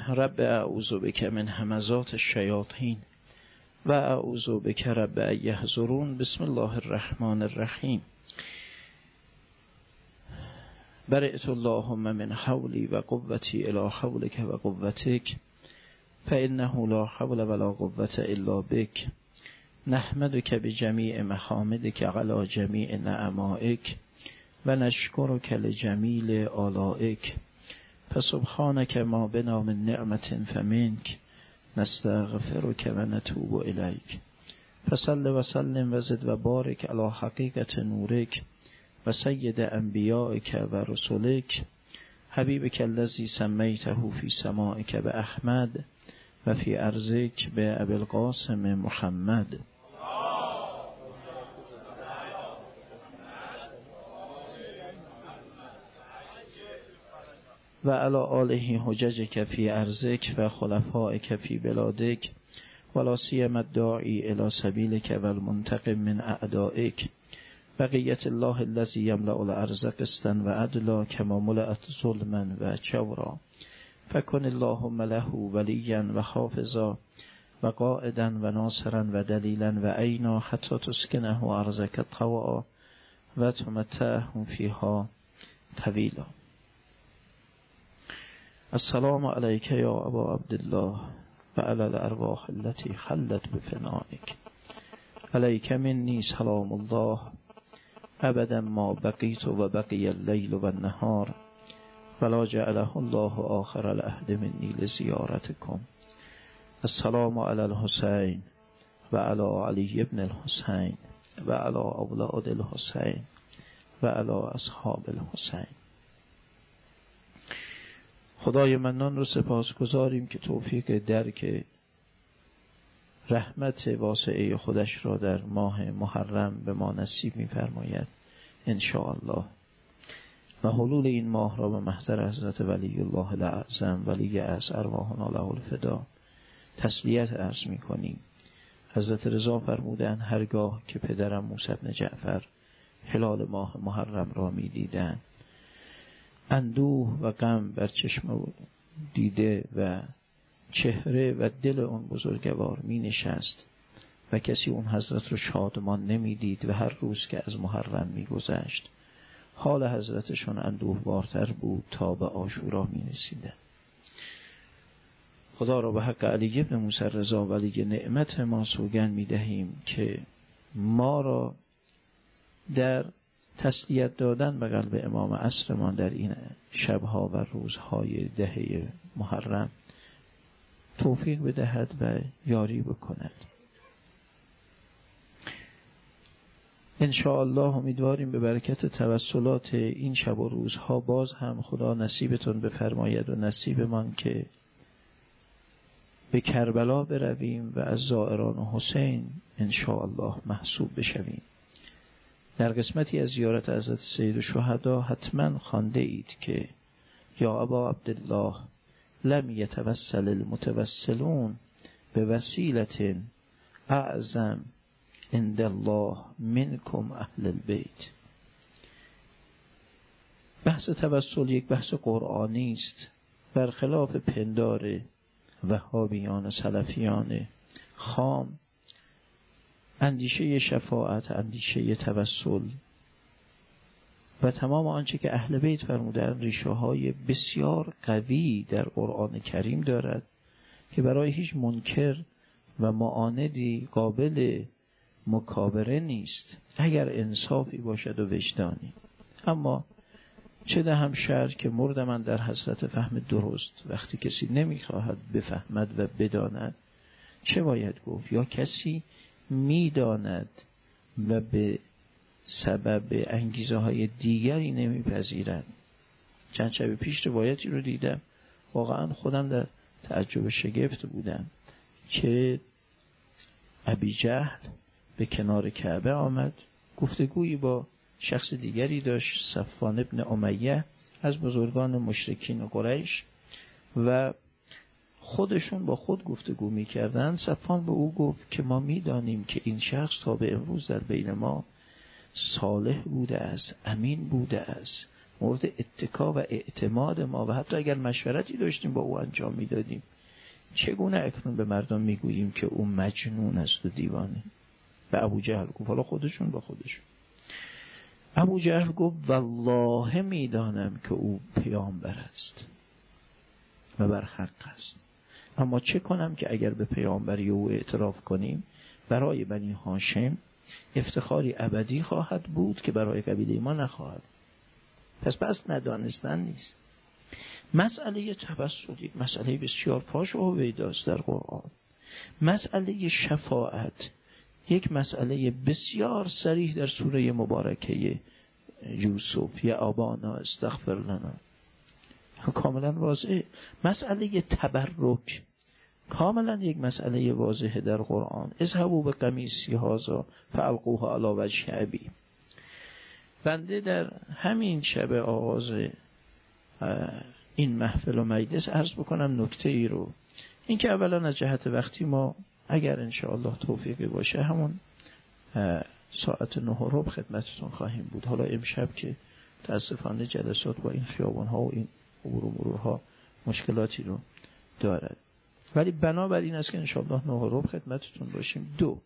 رب اعوذ بک من همزات الشیاطین و اعوذ بک رب ان یحضرون. بسم الله الرحمن الرحیم. برئت اللهم من حولی و قوتی الی حولک و قوتک فانه لا حول ولا قوة الا بک. نحمدک بجمیع محامدک علی جمیع نعمائک و نشکرک لجمیل آلائک. فسبحانک ما بنا من نعمت فمنک نستغفرک و نتوب الیک. فصل و سلم و زد و بارک علی حقیقت نورک و سید انبیائک و رسولک حبیبک الذی سمیته فی سمائک به احمد و فی ارضک به ابی القاسم محمد. و علی آله حججک فی ارضک و خلفائک فی بلادک ولا سیما الداعی الی سبیلک و المنتقم من اعدائک. بقیت الله الذی یملأ الارض قسطا و عدلا کما ملأت ظلما و جورا. فکن اللهم له ولیا و حافظا و قائدا و ناصرا و دلیلا و عینا حتی تسکنه ارضک طوعا و تمتعه فیها طویلا. السلام علیک یا ابا عبدالله و علی الارواح التي خلت بفنائک. علیک منی سلام الله ابدا ما بقیت و بقی اللیل و النهار ولا جعله الله آخر العهد منی لزیارتکم. السلام علی الحسین و علی علی ابن الحسین و علی اولاد الحسین و علی اصحاب الحسین. خدای منان رو سپاس گذاریم که توفیق درک رحمت واسعه خودش را در ماه محرم به ما نصیب می‌فرماید انشاءالله و حلول این ماه را به محضر حضرت ولی الله الاعظم ولی از ارواحنا له الفدا تسلیت عرض می‌کنیم. حضرت رضا فرمودند هرگاه که پدرم موسی بن جعفر هلال ماه محرم را می‌دیدند اندوه و غم بر چشم دیده و چهره و دل اون بزرگوار می نشست و کسی اون حضرت رو شادمان نمی دید و هر روز که از محرم می گذشت حال حضرتشون اندوهوارتر بود تا به عاشورا می رسیدن. خدا را به حق علی ابن موسی رضا ولی نعمت ما سوگند می دهیم که ما را در تسلیت دادن به قلب امام عصرمان در این شبها و روزهای دهه محرم توفیق بدهد و یاری بکند. انشاءالله امیدواریم به برکت توسلات این شب و روزها باز هم خدا نصیبتون بفرماید و نصیبمان که به کربلا برویم و از زائران حسین انشاءالله محسوب بشویم. در قسمتی از زیارت حضرت سید الشهدا حتما خوانده اید که یا ابا عبدالله لم یتوسل المتوسلون به وسیلت اعظم عند الله منکم اهل البیت. بحث توسل یک بحث قرآنی است برخلاف پندار وهابیان سلفیان خام. اندیشه شفاعت، اندیشه توسل و تمام آنچه که اهل بیت فرمودند ریشه های بسیار قوی در قرآن کریم دارد که برای هیچ منکر و معاندی قابل مکابره نیست اگر انصافی باشد و وجدانی. اما چه دهم شرح که مرد من در حسرت فهم درست. وقتی کسی نمیخواهد بفهمد و بداند چه باید گفت؟ یا کسی میداند و به سبب انگیزه های دیگری نمیپذیرد. چند شب پیش روایتی رو دیدم واقعا خودم در تعجب شگفت بودم که ابی جهل به کنار کعبه آمد، گفتگویی با شخص دیگری داشت، صفوان ابن امیه از بزرگان مشرکین قریش، و خودشون با خود گفتگو میکردن. صفوان به او گفت که ما میدانیم که این شخص تا به امروز در بین ما صالح بوده است، امین بوده است مورد اتکا و اعتماد ما و حتی اگر مشورتی داشتیم با او انجام میدادیم، چگونه اکنون به مردم میگوییم که او مجنون است و دیوانه؟ به ابو جهل گفت، حالا خودشون با خودشون. ابو جهل گفت والله میدانم که او پیامبر است و بر حق است، اما چه کنم که اگر به پیامبری او اعتراف کنیم برای بنی هاشم افتخاری ابدی خواهد بود که برای قبیله ما نخواهد. پس ندانستن نیست. مسئله تبسل یک مسئله بسیار فاش و هویداست در قرآن. مسئله شفاعت یک مسئله بسیار صریح در سوره مبارکه یوسف، یا ابانا استغفر لنا، کاملا واضحه. مسئله تبرک کاملا یک مسئله واضحه در قرآن. اذهبوا بقمیصی هذا فالقوه علی وجه ابی. بنده در همین شب آغاز این محفل و مجلس عرض بکنم نکته ای رو، این که اولا از جهت وقتی ما اگر انشاءالله توفیقی باشه همون ساعت 9:15 خدمتتون خواهیم بود. حالا امشب که تاسفانه جلسات با این خیابان ها و این امور و مرورها مشکلاتی رو دارد، ولی بنابراین است که انشاءالله 9:15 خدمتتون باشیم. دو،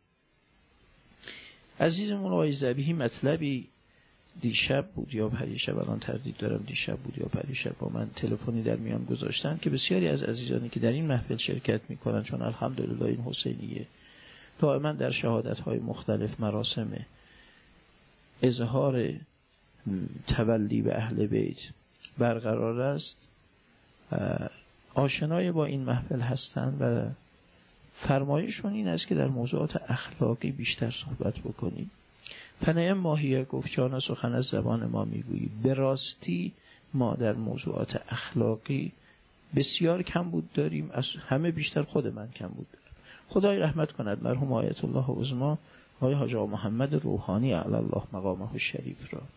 عزیزمون آقای ذبیحی مطلبی دیشب بود یا پریشب، الان تردید دارم دیشب بود یا پریشب، با من تلفنی در میان گذاشتن که بسیاری از عزیزانی که در این محفل شرکت میکنن، چون الحمدلله این حسینیه دائما در شهادت‌های مختلف مراسم اظهار تولی به اهل بیت برقرار است، آشنای با این محفل هستند و فرمایشون این است که در موضوعات اخلاقی بیشتر صحبت بکنیم. فنعم ماهیه گفت جانا سخن از زبان ما میگویی. به راستی ما در موضوعات اخلاقی بسیار کم بود داریم، از همه بیشتر خود من کم بود دارم. خدای رحمت کند مرحوم آیت الله عظما آقای حاج آقا محمد روحانی علی الله مقامه الشریف را.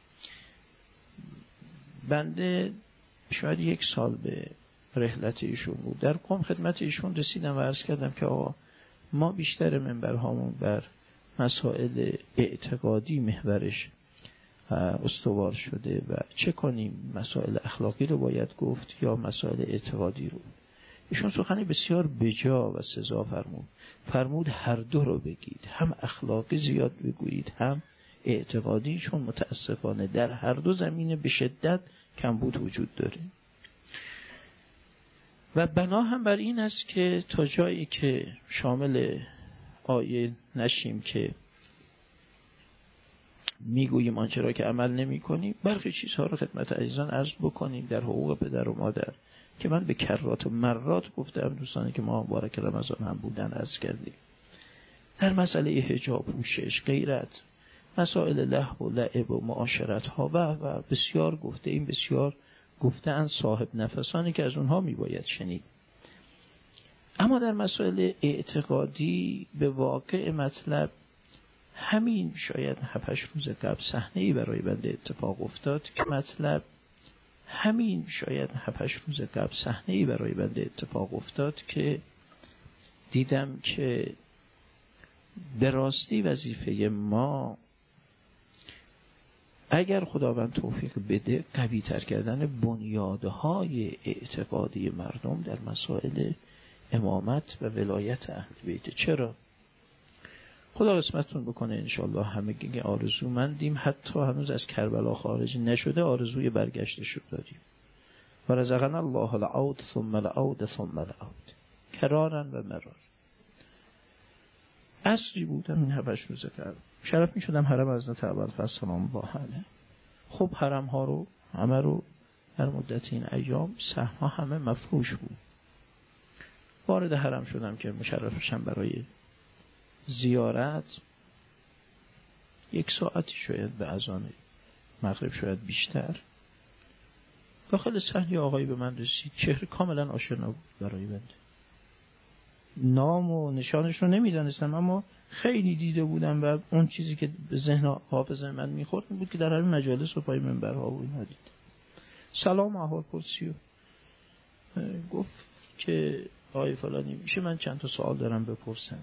بنده شاید 1 سال به رحلت ایشون بود، در قم خدمت ایشون رسیدم و عرض کردم که آقا ما بیشتر منبرهامون بر مسائل اعتقادی محورش استوار شده و چه کنیم، مسائل اخلاقی رو باید گفت یا مسائل اعتقادی رو؟ ایشون سخنی بسیار بجا و سزا فرمود هر دو رو بگید، هم اخلاقی زیاد بگویید هم اعتقادی، چون متاسفانه در هر دو زمینه به شدت کمبود وجود داره. و بنا هم بر این است که تا جایی که شامل آیه نشیم که میگوییم آنچه را که عمل نمی کنیم، برخی چیزها را خدمت عزیزان عرض بکنیم در حقوق پدر و مادر که من به کرات و مرات گفتم، دوستانی که ما مبارک رمضان هم بودن عرض کردیم. در مسئله حجاب، پوشش، غیرت، مسائل لهو و لعب و معاشرت ها و بسیار گفته این بسیار گفتن صاحب نفسانی که از اونها میباید شنید. اما در مسائل اعتقادی به واقع مطلب همین شاید 7-8 روز قبل صحنه‌ای برای بنده اتفاق افتاد که دیدم که به راستی وظیفه ما اگر خداوند توفیق بده قوی تر کردن بنیادهای اعتقادی مردم در مسائل امامت و ولایت اهل بیت. چرا؟ خدا قسمتتون بکنه انشالله همگی آرزومندیم، حتی هنوز از کربلا خارج نشده آرزوی برگشتش رو داریم. و رزقنا الله العود ثم العود ثم العود کرارن و مرار. عصری بودم این 7-8 روز قبل، شرف می شدم حرم حضرت ابوالفضل سلام الله علیه. خب حرم ها رو همه رو در مدت این ایام سهم ها همه مفروش بود. وارد حرم شدم که مشرفشم برای زیارت. 1 ساعتی شاید به اذان مغرب شاید بیشتر، داخل صحن آقایی به من رسید، چهره کاملا آشنا بود برای بنده. نام و نشانش رو نمیدانستم اما خیلی دیده بودم و اون چیزی که به ذهن حافظه من میخورد بود که در همین مجالس و پای منبرها و اینا دید. سلام احوال پرسی و گفت که آقای فلانی میشه من چند تا سوال دارم بپرسم.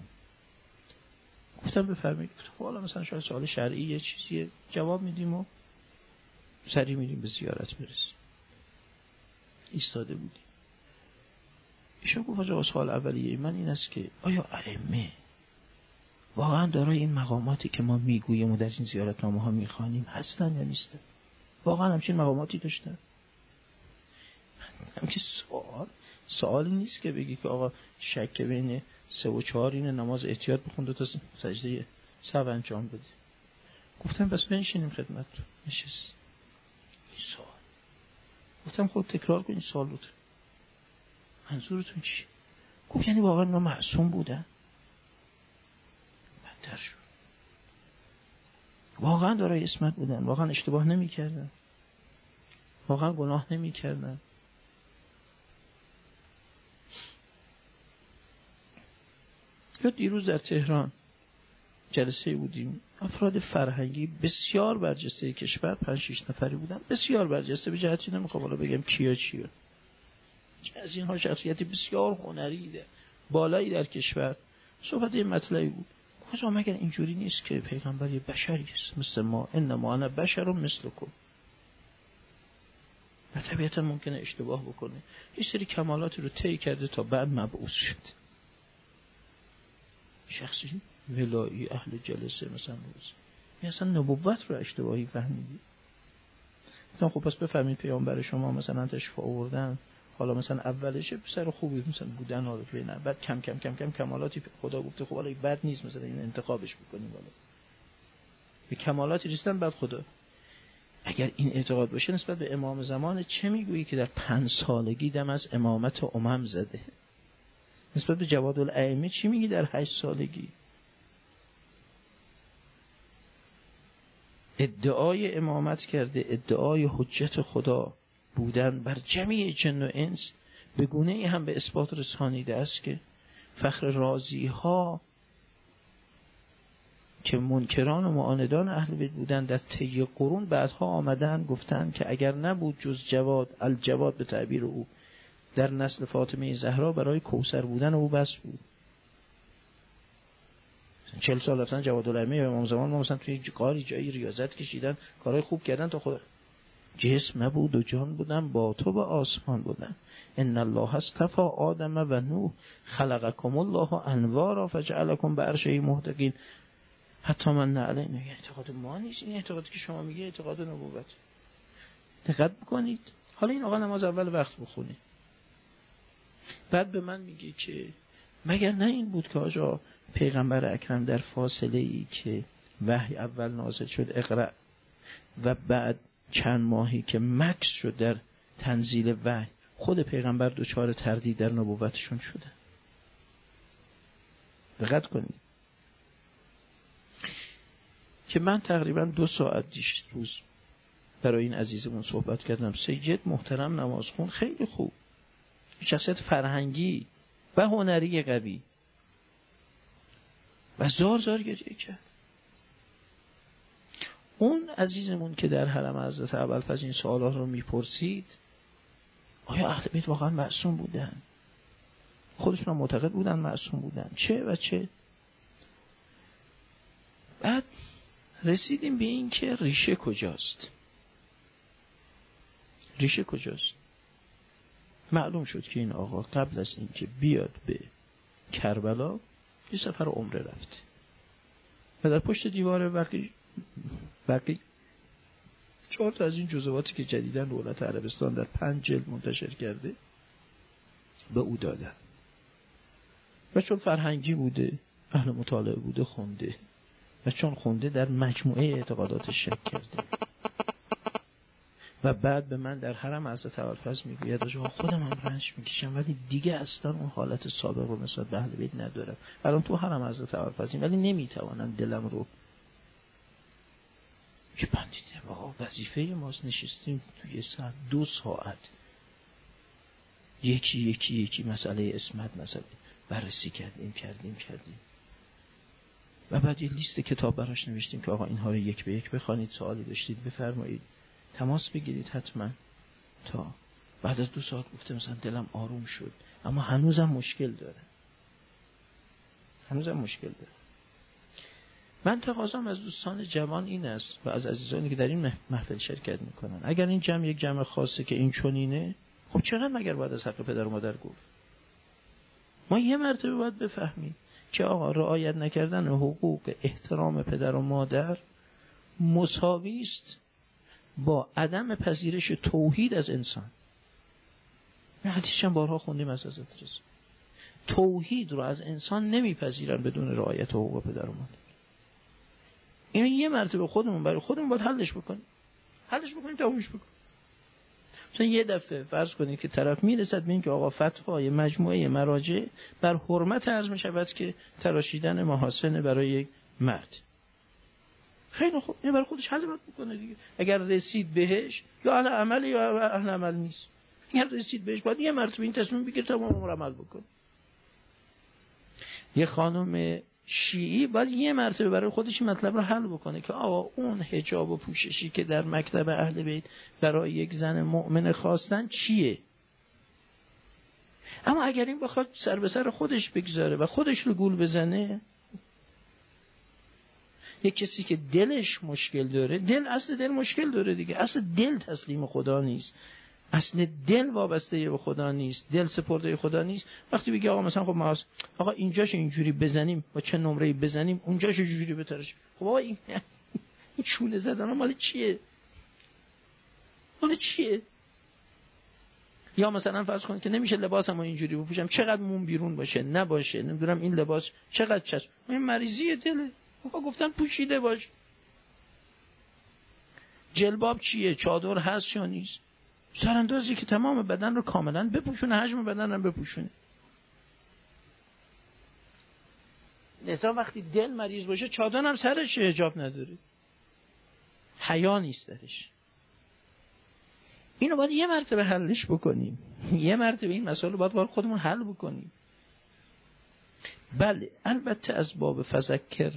گفتم بفرمایید. خب حالا مثلا شاید سوال شرعی یه چیزی جواب میدیم و سریع میریم به زیارت برسیم. ایستاده بودیم. ایشون گفت آقا سوال اولیه من این است که آیا ائمه واقعا دارای این مقاماتی که ما میگوییم و در این زیارتنامه ها میخوانیم هستن یا نیستن؟ واقعا همچین مقاماتی داشتن؟ همچین سوالی نیست که بگی که آقا شک بین 3 و 4 اینه، نماز احتیاط بخون 2 تا سجده سهو انجام بده. گفتم بس بنشینیم خدمتتون. نشست. این سوال. گفتم خود تکرار کن این سوال رو. منظورتون چی؟ گفت یعنی واقعا ما معصوم بودن؟ بدتر شد. واقعا دارای عصمت بودن؟ واقعا اشتباه نمی کردن؟ واقعا گناه نمی کردن؟ یا دیروز در تهران جلسه بودیم، افراد فرهنگی بسیار برجسته کشور 5-6 نفری بودن، بسیار برجسته، به جهتی نمیخوام حالا بگم کیا چیه، از اینها شخصیتی بسیار هنری بالایی در کشور. صحبت این مطلبی بود. خب مگر اینجوری نیست که پیغمبر یه بشری است مثل ما، انما انا بشر مثلکم، و طبیعتا ممکنه اشتباه بکنه، یه سری کمالاتی رو طی کرده تا بعد مبعوث شد. شخصی ولایی اهل جلسه مثلا روز اصلا نبوت رو اشتباهی فهمیدی. گفتم خب پس بفهمید پیامبر شما مثلا تشریف آوردن، حالا مثلا اولش پسر خوبی مثلا بودن، حالا نه بعد کم کم کم کم کمالاتی خدا گفته خب حالا بد نیست مثلا این انتخابش بکنیم، حالا به کمالاتی رسیدن بعد خدا. اگر این اعتقاد باشه نسبت به امام زمان چه میگویی که در 5 سالگی دم از امامت امم زده؟ نسبت به جواد الائمه چی میگی در 8 سالگی؟ ادعای امامت کرده، ادعای حجت خدا بودن بر جمیع جن و انس به گونه ای هم به اثبات رسانیده است که فخر رازی ها که منکران و معاندان اهل بیت بودن در طی قرون بعدها آمدن گفتن که اگر نبود جز جواد، الجواد به تعبیر او، در نسل فاطمه زهرا برای کوثر بودن او بس بود. 40 سال رفتن جواد الائمه یا امام زمان ما مثلا توی قاری جایی ریاضت کشیدن، کارهای خوب کردن تا خدا. جسم نبود و جان بودن، با تو به آسمان بودن. ان الله اصطفى آدم و نوح خلقکم الله انوارا فجعلکم بعرشه محتقین. حتی من نعلم میگه اعتقاد ما نیست، این اعتقادی که شما میگه اعتقاد نبوت. دقت بکنید. حالا این آقا نماز اول وقت بخونه، بعد به من میگه که مگر نه این بود که آجا پیغمبر اکرم در فاصله ای که وحی اول نازل شد اقرأ و بعد چند ماهی که مکث شد در تنزیل وحی، خود پیغمبر دچار تردید در نبوتشون شده. دقت کنید که من تقریبا 2 ساعت روز برای این عزیزمون صحبت کردم. سید محترم نمازخون، خیلی خوب، شخصیت فرهنگی و هنری قوی، و زار گریه کرد. اون عزیزمون که در حرم حضرت ابوالفضل این سوالات رو میپرسید، آیا اهل بیت واقعا معصوم بودن؟ خودشون معتقد بودن معصوم بودن؟ چه و چه؟ بعد رسیدیم به این که ریشه کجاست. ریشه کجاست؟ معلوم شد که این آقا قبل از این که بیاد به کربلا یه سفر عمره رفته و در پشت دیوار بقی 4 تا از این جزواتی که جدیداً دولت عربستان در 5 جلد منتشر کرده به او دادن. و چون فرهنگی بوده، اهل مطالعه بوده، خونده، و چون خونده در مجموعه اعتقاداتش شک کرده، و بعد به من در حرم حضرت ابوالفضل میگوید آجا خودم هم رنج میکشم ولی دیگه اصلا اون حالت سابق رو نسبت به اهل بیت ندارم. الان تو حرم حضرت ابوالفضل ولی نمیتوانم دلم رو که بندیدم. آقا وظیفه ماست نشستیم توی ساعت 2 ساعت یکی مسئله اسمت مسئله بررسی کردیم و بعد یه لیست کتاب براش نوشتیم که آقا اینها رو یک به یک بخوانید، سوالی داشتید بفرمایید، تماس بگیرید حتما. تا بعد از 2 ساعت گفته مثلا دلم آروم شد، اما هنوزم مشکل داره. من تقاضام از دوستان جوان این است و از عزیزانی که در این محفل شرکت میکنن، اگر این جمع یک جمع خاصه که این چنینه، خب چقدر مگر باید از حق پدر و مادر گفت؟ ما یه مرتبه باید بفهمیم که آقا رعایت نکردن حقوق احترام پدر و مادر مساوی است با عدم پذیرش توحید از انسان. این حدیثش هم بارها خوندیم از حضرت رسول. توحید رو از انسان نمیپذیرن بدون رعایت حقوق پدر و مادر. اینو یه مرتبه خودمون برای خودمون باید حلش بکنیم تمومش بکنیم. مثلا یه دفعه فرض کنید که طرف میرسد به این که آقا فتوای مجموعه مراجع بر حرمت عرض میشود که تراشیدن محاسن برای یک مرد. خیلی خوب، این برای خودش حل بکنه دیگه. اگر رسید بهش یا اهل عمل یا اهل عمل نیست. اگر رسید بهش باید یه مرتبه این تصمیم بگیره تمام عمر عمل بکنه. یه خانم شیعی باید یه مرتبه برای خودش مطلب رو حل بکنه که آقا اون حجاب و پوششی که در مکتب اهل بیت برای یک زن مؤمن خواستن چیه. اما اگر این بخواد سر به سر خودش بگذاره و خودش رو گول بزنه، یک کسی که دلش مشکل داره، اصل دل مشکل داره دیگه، اصل دل تسلیم خدا نیست، اصل دل وابسته به خدا نیست، دل سپرده خدا نیست. وقتی بگی آقا مثلا خب ما آقا اینجاش اینجوری بزنیم با چه نمره‌ای بزنیم، اونجاش اینجوری بترش، خب آقا این چونه زدن مال چیه؟ یا مثلا فرض کنید که نمیشه لباسمو اینجوری بپوشم، چقدر مون بیرون باشه نباشه، نمیدونم این لباس چقدر چسب، این مریضی دله. آقا گفتن پوشیده باش. جلباب چیه؟ چادر هست یا نیست؟ سراندازی که تمام بدن رو کاملا بپوشونه، حجم بدن رو بپوشونه. لذا وقتی دل مریض باشه چادر هم سرش حجاب نداره، حیا نیست درش. اینو باید یه مرتبه حلش بکنیم، یه مرتبه این مسائل رو باید خودمون حل بکنیم. بله البته از باب فذکر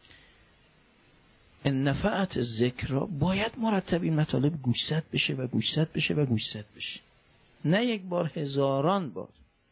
ان نفعت ذکر باید مرتب این مطالب گوشزد بشه. نه یک بار، هزاران بار.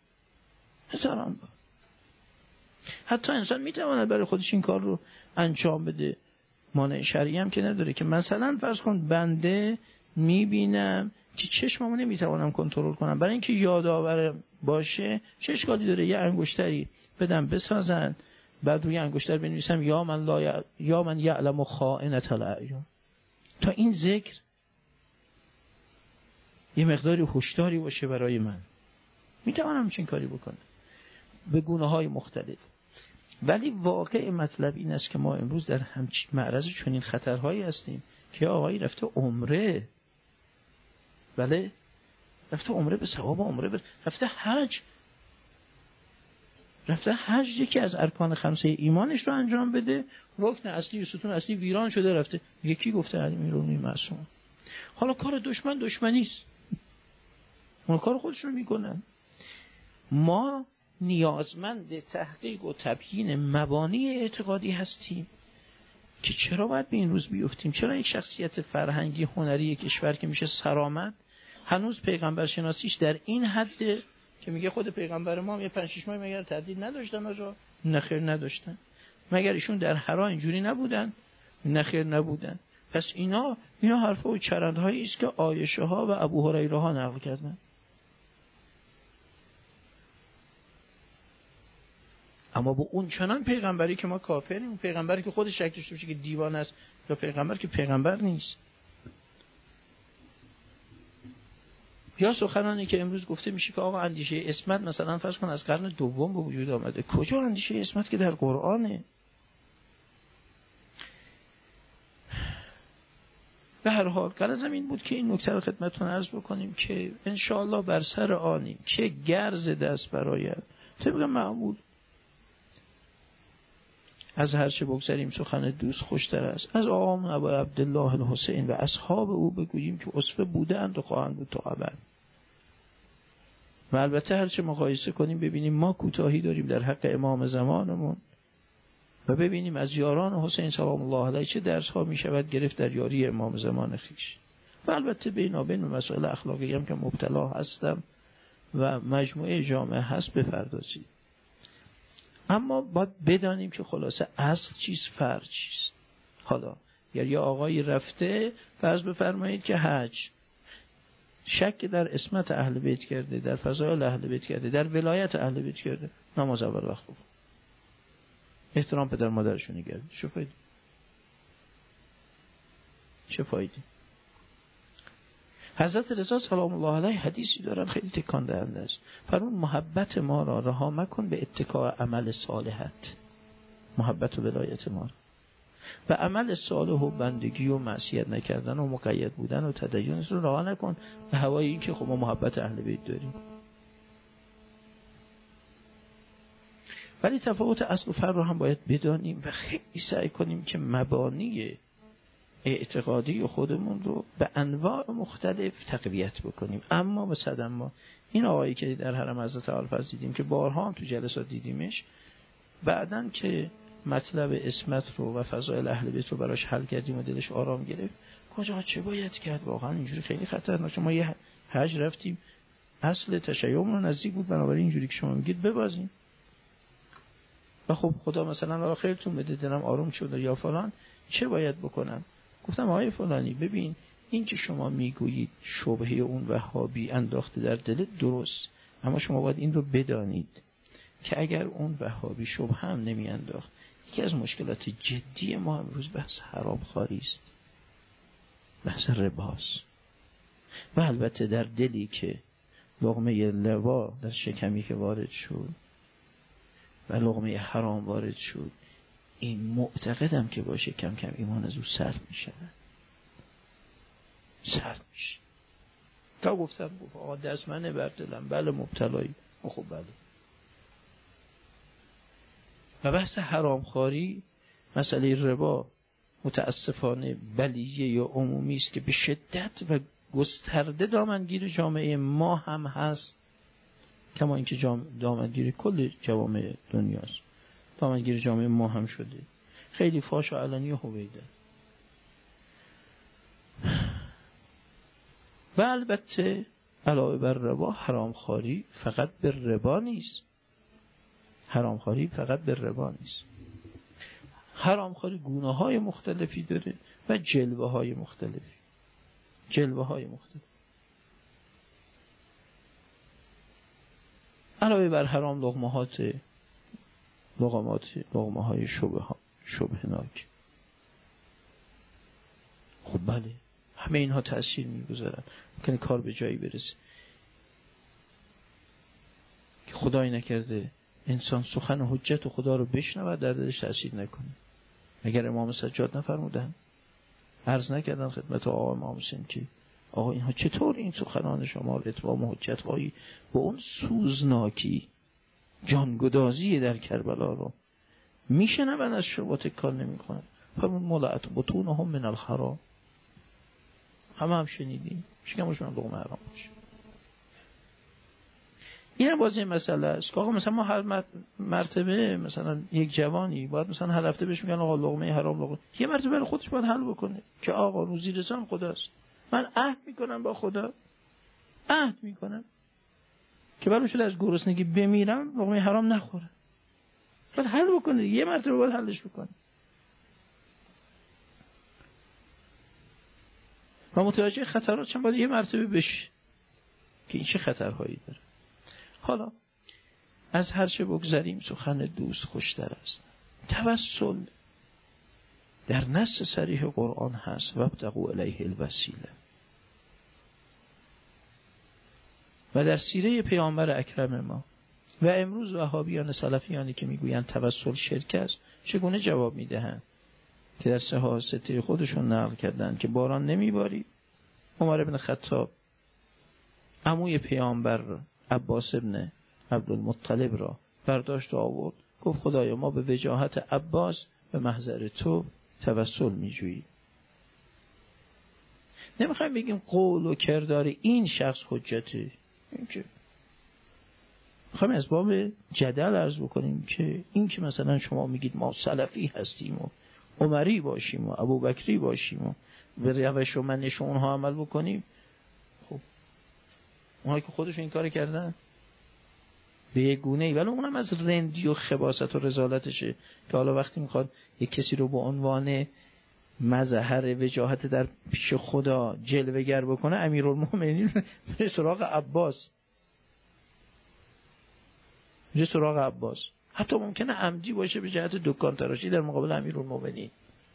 حتی انسان میتواند برای خودش این کار رو انجام بده، مانع شرعی هم که نداره. که مثلا فرض کن بنده میبینم که چشممو نمیتوانم کنترل کنم، برای اینکه یادآور باشه چه اشکالی داره یه انگشتری بدم بسازن، بعد روی انگشتر بنویسم یا من یعلم خائنة الاعیون. تا این ذکر یه مقداری هوشداری باشه برای من، میتوانم چین کاری بکنم به گونه‌های مختلف. ولی واقع مطلب این است که ما امروز در معرض چنین خطرهایی هستیم که آقایی رفته عمره، بله رفته عمره به ثواب عمره، رفته حج یکی از ارکان خمسه ایمانش رو انجام بده، رکن اصلی و ستون اصلی ویران شده، رفته یکی گفته امیرالمومنین معصوم. حالا کار دشمنیست، اون کار خودش رو میکنن. ما نیازمند تحقیق و تبیین مبانی اعتقادی هستیم که چرا باید به این روز بیفتیم. چرا یک شخصیت فرهنگی هنری کشور که میشه سرآمد هنوز پیغمبر شناسیش در این حد که میگه خود پیغمبر ما هم یه 5-6 ماه مگر تردید نداشتن آجا؟ نخیر نداشتن. مگر ایشون در حرا اینجوری نبودن؟ نخیر نبودن. پس اینا حرفا و چرندهایی است که عایشه ها و ابو هریره ها نقل کردن. اما با اون چنان پیغمبری که ما کافریم، پیغمبری که خودش شک داشته باشه که دیوانه است، یا پیغمبر که پیغمبر نیست. یا سخنانی که امروز گفته میشه که آقا اندیشه عصمت مثلا فرض کن از قرن دوم به وجود آمده. کجا اندیشه عصمت که در قرآنه؟ به هر حال غرضم این بود که این نکته رو خدمتتون عرض بکنیم که انشاءالله بر سر آنیم که گرز دست براید طبق معمول. از هر چه بگذاریم سخن دوست خوشتر است. از آقامون ابا عبدالله الحسین و اصحاب او بگوییم که اسوه بودند و خواهند بود تا ابد. و البته هر چه مقایسه کنیم ببینیم ما کوتاهی داریم در حق امام زمانمون و ببینیم از یاران حسین سلام الله علیه چه درس ها می شود گرفت در یاری امام زمان خیش. و البته بینابین به مسائل اخلاقی هم که مبتلا هستم و مجموعه جامعه هست بپردازیم. اما باید بدانیم که خلاصه اصل چیست، فرع چیست. حالا یا آقایی رفته فرض بفرمایید که حج، شک در اسمت اهل بیت کرده، در فضایل اهل بیت کرده، در ولایت اهل بیت کرده، نماز اول وقت بکن، احترام پدر مادرشون نگرد، چه فایده؟ حضرت رضا سلام الله علیه حدیثی دارن خیلی تکان دهنده است. فرمود محبت ما را رها مکن به اتکاء عمل صالحت، محبت و ولایت ما را، و عمل صالح و بندگی و معصیت نکردن و مقید بودن و تدین رو رها نکن به هوای این که خب ما محبت اهل بیت داریم. ولی تفاوت اصل و فرع رو هم باید بدانیم و خیلی سعی کنیم که مبانی اعتقادی خودمون رو به انواع مختلف تقویت بکنیم. اما به صدم این آقایی که در حرم حضرت ابوالفضل دیدیم که بارها هم تو جلسات دیدیمش، بعدن که مطلب اسمت رو و فضائل اهل بیت رو براش حل کردیم و دلش آرام گرفت، کجا چه باید کرد؟ واقعا اینجوری خیلی خطرناکه. ما یه حج رفتیم، اصل تشیعمون رو نزدیک بود، بنابراین اینجوری که شما میگید ببازیم و خب خدا مثلا را خیرتون بده دلم آروم شد یا فلان، چه باید بکنم؟ گفتم آقای فلانی ببین، این که شما میگویید شبهه اون وهابی انداخته در دل درست، اما شما باید این رو بدانید که اگر اون وهابی شبهه هم نمی انداخت، یکی از مشکلات جدی ما امروز بحث حرام خواری است، بحث رباست. و البته در دلی که لقمه لوا در شکمی که وارد شد و لقمه حرام وارد شد، این معتقدم که باشه کم کم ایمان از او سر میشه. تا گفتم آقا دست منه بر دلم، بله مبتلایی، خب بله. و بحث حرامخواری، مسئله ربا متاسفانه بلیه یا عمومی است که به شدت و گسترده دامنگیر جامعه ما هم هست، کما اینکه دامنگیر کل جوامع دنیاست، دامنگیر جامعه ما هم شده، خیلی فاش و علنی و هویدا. و البته علاوه بر ربا، حرامخواری فقط به ربا نیست. حرامخواری گونه‌های مختلفی داره و جلوه‌های مختلفی. علاوه بر حرام لقمه‌های شبهناک. خب بله، همه اینها تأثیر می‌گذارن، ممکنه کار به جایی برسه که خدای نکرده انسان سخن حجت و خدا رو بشنود در دلش تأثیر نکنه. اگر امام سجاد نفرمودن، عرض نکردن خدمت آقا امام حسین که آقا اینها چطور این سخنان شما رو اتمام حجت هایی با اون سوزناکی جانگدازی در کربلا رو میشنون از شما تکان نمیکنن؟ فرمون ملعت بطونهم من الحرام. هم شنیدیم شکمشون هم لقمه حرام باشه. این هم بازی مسئله است که آقا مثلا ما هر مرتبه مثلا یک جوانی باید مثلا هر هفته بهش میگن آقا لقمه حرام لقمه، یه مرتبه برای خودش باید حل بکنه که آقا روزی رسان خداست، من عهد میکنم با خدا، که برای شده از گرسنگی بمیرم لقمه حرام نخورم. باید حل بکنه، یه مرتبه باید حلش بکنه و متوجه خطرات چند باید یه مرتبه بشه که این چه خطرهایی داره. حالا از هر چه بگذریم سخن دوست خوشتر است. توسل در نص صریح قرآن هست وابتغوا الیه الوسیله، و در سیره پیامبر اکرم ما و امروز وهابیان سلفیانی که میگویند توسل شرک است چگونه جواب میدهند که در صحاح خودشون نقل کردند که باران نمیبارید. عمر بن خطاب عموی پیامبر عباس ابن عبدالمطلب را برداشت و آورد، گفت خدایا ما به وجاهت عباس به محضر تو توسل میجوییم. نمیخوایم بگیم قول و کردار این شخص حجته، میخوایم از باب جدل عرض بکنیم که این که مثلا شما میگید ما سلفی هستیم و عمری باشیم و ابوبکری باشیم و به روش و منش اونها عمل بکنیم، خب اونها که خودشون این کار کردن به یک گونه‌ای، ولی اونم از رندی و خباثت و رذالتشه که حالا وقتی میخواد یک کسی رو به عنوان مظهر وجاهت در پیش خدا جلوه‌گر بکنه، امیرالمومنین به سراغ عباس، به سراغ عباس، حتی ممکنه عمدی باشه به جهت دکان تراشی در مقابل امیرالمومنین.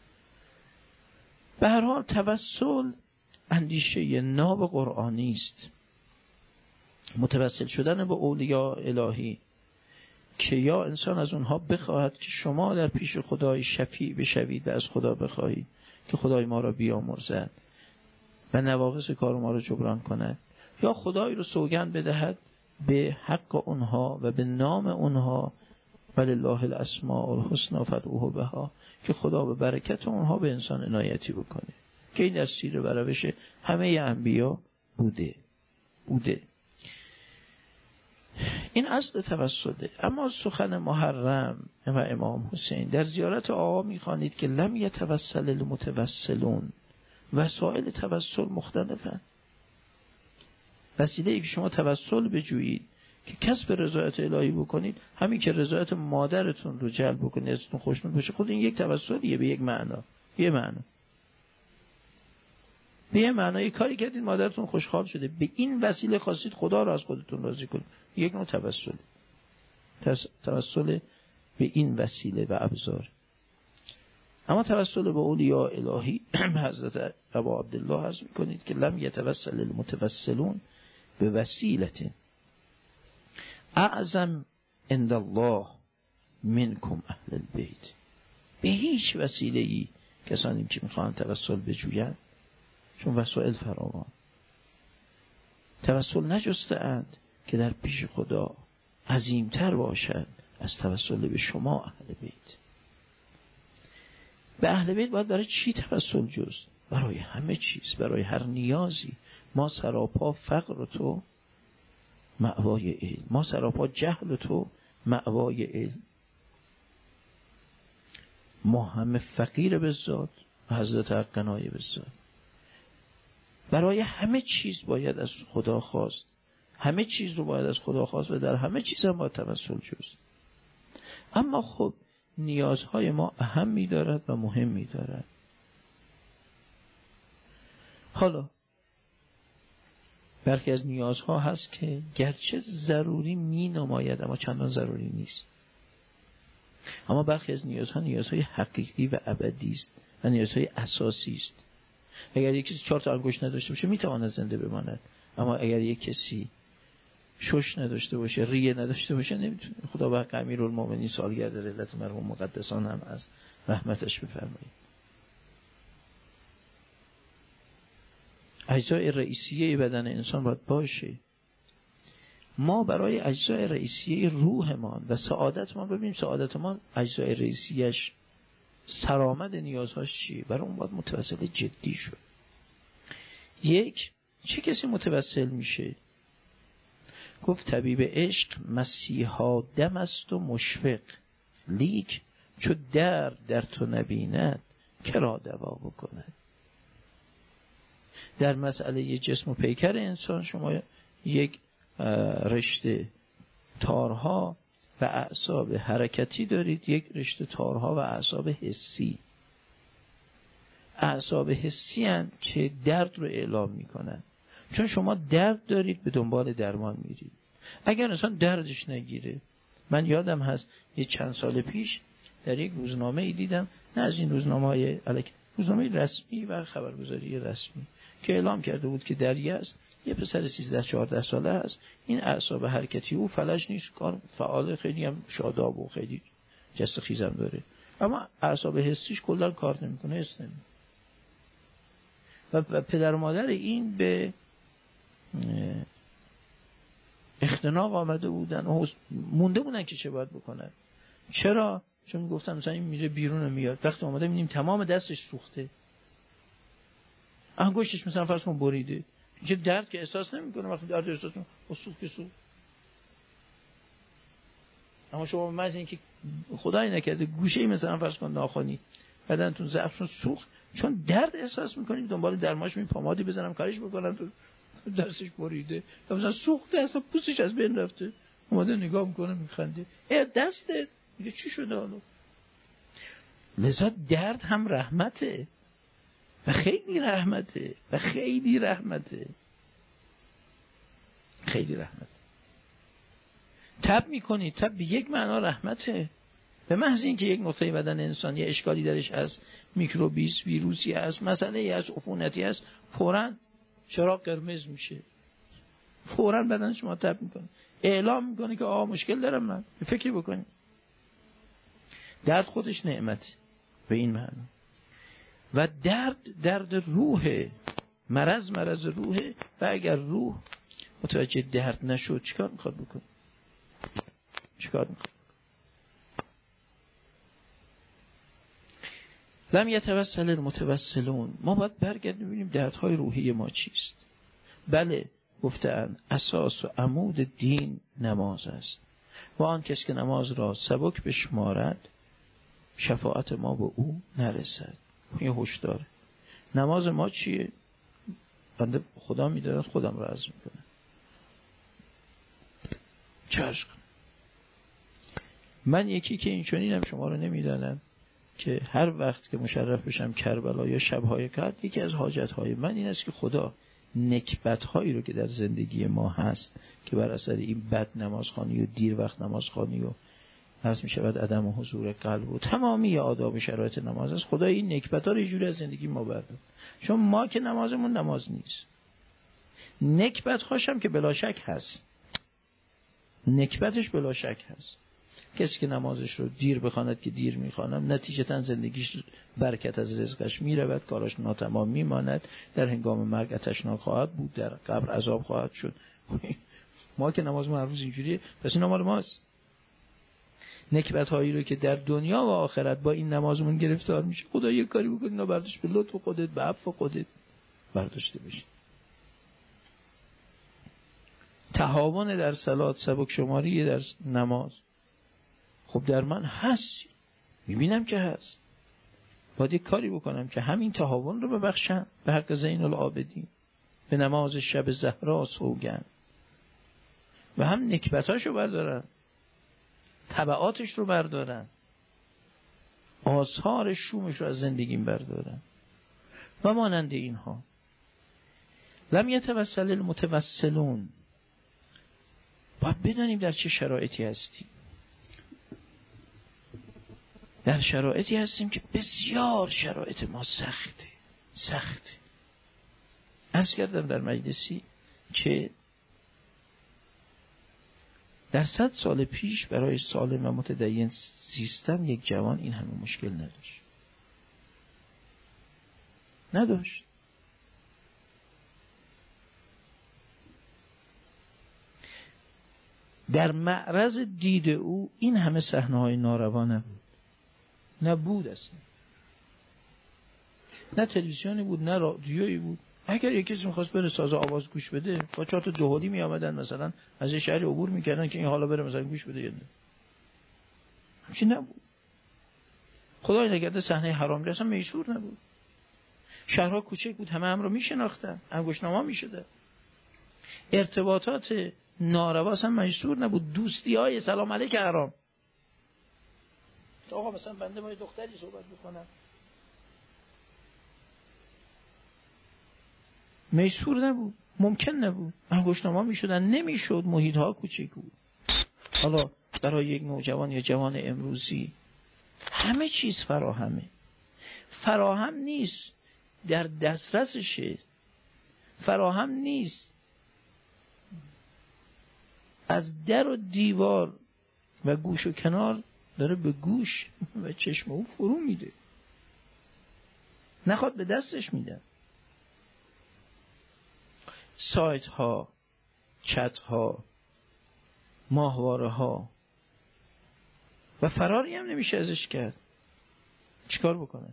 به هر حال توسل اندیشه ناب قرآنی است، متوسل شدن به اولیاء الهی که یا انسان از اونها بخواهد که شما در پیش خدای شفیع بشوید و از خدا بخواهید که خدای ما را بیامرزد و نواقص کار ما را جبران کند، یا خدای رو سوگند بدهد به حق اونها و به نام اونها ولله الاسماء الحسنی فادعوه بها که خدا به برکت اونها به انسان عنایتی بکنه، که این در سیر و روش همه انبیا بوده. این اصل توسله. اما سخن محرم و امام حسین در زیارت آقا میخوانید که لم یتوسل المتوسلون، وسایل توسل مختلفن. وسیله ای که شما توسل بجویید که کسب رضایت الهی بکنید، همین که رضایت مادرتون رو جلب بکنید، ازتون خوشنود بشه، خود این یک توسلیه به یک معنا. به یه معنای کاری کردید مادرتون خوشحال شده، به این وسیله خواستید خدا رو از خودتون راضی کنید، یک نوع توسل به این وسیله و ابزار. اما توسل به اولیاء الهی حضرت ابا عبدالله عرض میکنید که لم یتوسل المتوسلون به وسیلت اعظم عند الله منکم اهل البیت. به هیچ وسیله‌ای کسانی که میخوان توسل بجویند، چون وسائل فراوان، توسل نجسته اند که در پیش خدا عظیمتر باشد از توسل به شما اهل بیت. به اهل بیت باید برای چی توسل جست؟ برای همه چیز، برای هر نیازی. ما سراپا فقر تو مأوای علم، ما سراپا جهل تو مأوای علم. ما همه فقیر به ذات و حضرت حقنای به ذات. برای همه چیز باید از خدا خواست، همه چیز رو باید از خدا خواست و در همه چیز هم باید توسل جست. اما خب نیازهای ما اهم می دارد و مهم می دارد. حالا برخی از نیازها هست که گرچه ضروری می نماید اما چندان ضروری نیست. اما برخی از نیازها نیازهای حقیقی و ابدی است و نیازهای اساسی است. اگر یک کسی 4 تا انگشت نداشته باشه میتواند زنده بماند، اما اگر یک کسی شش نداشته باشه، ریه نداشته باشه، نمیتونه. خدا به حق امیرالمومنین سالگرد رحلت مرحوم مقدسان هم از رحمتش بفرمایید. اجزای رئیسیه بدن انسان باید باشه. ما برای اجزای رئیسیه روحمان و سعادتمان، ببینیم سعادتمان اجزای رئیسیش سرآمد نیازهاش چیه، برای اون باید متوسل جدی شد. یک، چه کسی متوسل میشه؟ گفت طبیب عشق مسیحا دم است و مشفق، لیک چو در تو نبیند کرا دوا بکند. در مسئله جسم و پیکر انسان شما یک رشته تارها و اعصاب حرکتی دارید، یک رشته تارها و اعصاب حسی. اعصاب حسی هستند که درد رو اعلام میکنن. چون شما درد دارید به دنبال درمان میرید. اگر انسان دردش نگیره، من یادم هست یه چند سال پیش در یک روزنامه ای دیدم، نه از این روزنامه‌های روزنامه رسمی و خبرگزاری رسمی، که اعلام کرده بود که در یزد یه پسر 13-14 ساله هست، این اعصاب حرکتی او فلج نیست، کار فعال، خیلی هم شاداب و خیلی جست خیزم داره، اما اعصاب حسیش کلا کار نمیکنه، حس نمیکنه. و پدر و مادر این به اختناق آمده بودن و مونده بودن که چه باید بکنن. چرا؟ چون میگفتن مثلا این میره بیرون و میاد، وقتی اومده میبینیم تمام دستش سوخته، انگشتش مثلا فرض کن بریده، چه درد که احساس نمیکنه، وقتی درد احساس میکنه و سوخت که سوخت. اما شما محض اینکه خدای نکرده گوشه‌ای مثلا فرض کن ناخنی بدنتون ضعف شد سوخت، چون درد احساس میکنید دنبال درمانش میرین، پمادی بزنم کارش میکنن تو دستش بریده، مثلا سوخته، اصلا پوستش از بین رفته، اومده نگاه میکنه میخنده، دستت میگه چی شده حالا؟ لذا درد هم رحمته و خیلی رحمته و خیلی رحمته، خیلی رحمته. تب میکنی، تب به یک معنا رحمته، به محض اینکه یک نقطه بدن انسان یه اشکالی درش هست، میکروبیس، ویروسی هست، مسئله هست، عفونتی هست، فوراً چراغ قرمز میشه، فوراً بدن شما تب میکنه، اعلام میکنه که مشکل دارم من، فکری بکنی. درد خودش نعمت به این معنا. و درد روحه، مرض روحه. و اگر روح متوجه درد نشد چیکار میخواد بکنه؟ چیکار میخواد؟ لم یتوسل المتوسلون. ما باید برگردیم ببینیم دردهای روحی ما چیست. بله گفتند اساس و عمود دین نماز است و آن کس که نماز را سبک بشمارد شفاعت ما به او نرسد. این هشدار. نماز ما چیه؟ بنده خدا میداند خودم را عرض میکنم. چه عرض کنم؟ من یکی که اینچنینم شما رو نمیدانم که هر وقت که مشرف بشم کربلا یا شبهای کرد، یکی از حاجتهای من این است که خدا نکبت‌هایی رو که در زندگی ما هست که بر اثر این بد نمازخوانی و دیر وقت نمازخوانی و عرض می شود عدم حضور قلب و تمامی آداب شرایط نماز است، خدا این نکبت‌ها رو یه جوری از زندگی ما بردار. چون ما که نمازمون نماز نیست، نکبت‌هاش هم که بلا شک هست، نکبتش بلا شک هست. کسی که نمازش رو دیر بخواند که دیر میخوانم، نتیجتا زندگیش برکت از رزقش میرود، کاراش ناتمام میماند، در هنگام مرگ آتشناک خواهد بود، در قبر عذاب خواهد شد. ما که نماز ما هر روز اینجوریه، پس این مال ماست. نکبت هایی رو که در دنیا و آخرت با این نمازمون گرفتار میشه، خدا یک کاری بکنه اینا برداشت به لطف خودت، به عفو خودت برداشته بشه. تهاون در صلات، سبک شماری در نماز، خب در من هست، میبینم که هست، باید یک کاری بکنم که همین تهاون رو ببخشم به حق زین العابدین، به نماز شب زهرا سوگند، و هم نکبتاش رو بردارن، تبعاتش رو بردارن، آثار شومش رو از زندگیم بردارن و مانند اینها. لم یتوسل المتوسلون. باید بدانیم در چه شرایطی هستیم. در شرایطی هستیم که بسیار شرایط ما سخته. عرض کردم در مجلسی که در 100 سال پیش برای سالم و متدین زیستن یک جوان این همه مشکل نداشت. در معرض دید او این همه صحنه‌های ناروا نبود اصلا. نه تلویزیونی بود، نه رادیویی بود. اگر یک کسی می‌خواست بره ساز آواز گوش بده، با 4 تا دهلی میآمدن مثلا از یه شهر عبور می‌کردن که این حالا بره مثلا گوش بده یا نه. همچین نبود. خدای نگهدار صحنه حرام اصلا میسور نبود. شهرها کوچک بود، همه هم رو میشناختن، انگشت‌نما میشده. ارتباطات ناروا اصلا میسور نبود. دوستی‌های سلام علیک حرام. آقا مثلا بنده با دختری صحبت می‌کنم، میسور نبود، ممکن نبود، انگشت‌نما میشدن، نمیشد، محیط‌ها کوچیک بود. حالا برای یک نوجوان یا جوان امروزی همه چیز فراهم نیست، در دسترسشه، فراهم نیست، از در و دیوار و گوش و کنار داره به گوش و چشم او فرو میده، نخواد به دستش میدن. سایت ها، چت ها، ماهواره ها، و فراری هم نمیشه ازش کرد. چیکار بکنه؟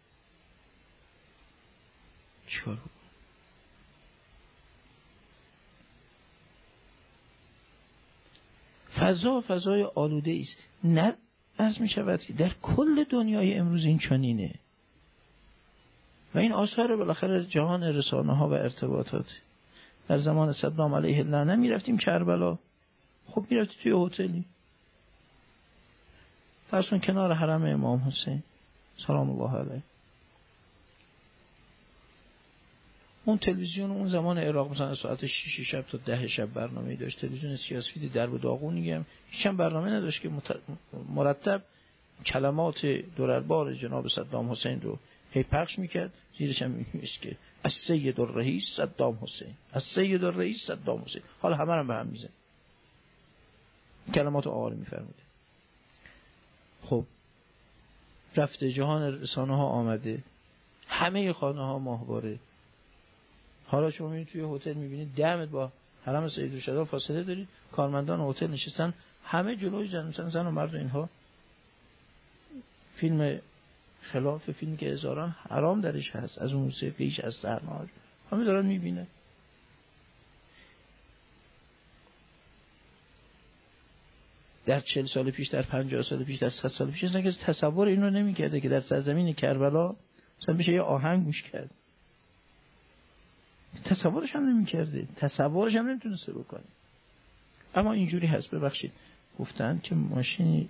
فضای آلوده است. نه عرض می شود که در کل دنیای امروز این چنینه و این آثار بالاخره جهان رسانه ها و ارتباطات. در زمان صدام علیه اللعنه می رفتیم کربلا، خب میرفتی توی هتلی، فرض کن کنار حرم امام حسین سلام الله علیه. اون تلویزیون اون زمان عراق مثلا ساعت 6 شب تا 10 شب برنامه‌ای داشت، تلویزیون سیاسی درب داغونی هم هیچ هم برنامه نداشت که مرتب کلمات دربار جناب صدام حسین رو هی پخش میکرد، زیرش هم می‌نوشت که السید الرئیس صدام حسین، السید الرئیس صدام حسین. حالا همه رو به هم میزنه، کلمات آوار میفرموده. خب رفته جهان رسانه ها آمده، همه خانه ها ماهواره. حالا شما میبینید توی هتل میبینید 10 متر با حرم سیدالشهدا فاصله دارید، کارمندان هتل نشستن همه جلوی زن و مرد اینها. فیلم خلاف فیلمی که هزاران حرام درش هست، از اون موسیقیش، از صحنه‌اش، همه دارن میبینن. در 40 سال پیش، در 50 سال پیش، در 100 سال پیش اصلا کسی تصور این رو نمی‌کرده که در سرزمین کربلا مثلا بشه یه آهنگ گوش کرد. تصورش هم نمی‌کرده، تصورش هم نمی‌تونسته بکنه. اما اینجوری هست. ببخشید گفتن که ماشینی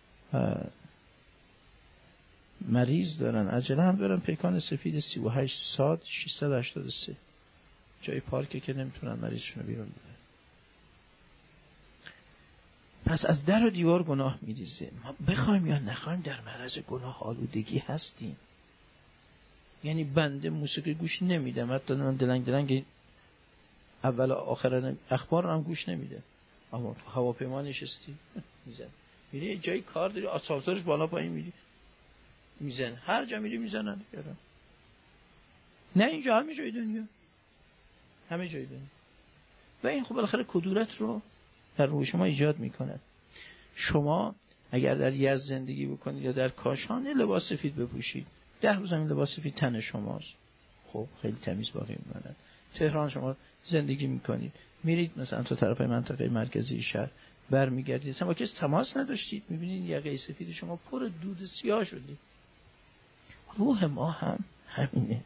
مریض دارن، عجله هم دارن، پیکان سفید 38 ساد 683 جای پارکه که نمیتونن مریضشون رو بیرون ببرن. پس از در و دیوار گناه میریزه. ما بخوایم یا نخوایم در معرض گناه آلودگی هستیم. یعنی بنده موسیقی گوش نمیدم، حتی من دلنگ اول آخر اخبار هم گوش نمیدم، اما تو هواپیما نشستی میزن، میری یه جایی کار داری آسانسورش بالا پایین میری میزن، هر جا میری میزنن. نه اینجا، همه جای دنیا، همه جای دنیا. و این خب بالاخره کدورت رو در روح شما ایجاد میکنه. شما اگر در یزد زندگی بکنید یا در کاشان لباس سفید بپوشید، 10 روز همین لباس سفید تن شماست، خب خیلی تمیز باقی میمونه. تهران شما زندگی میکنید، میرید مثلا تو طرف منطقه مرکزی شهر، برمیگردید اصلا با کسی تماس نداشتید، میبینید یقه سفید شما پر دود سیاه شدید. روح ما هم همینه.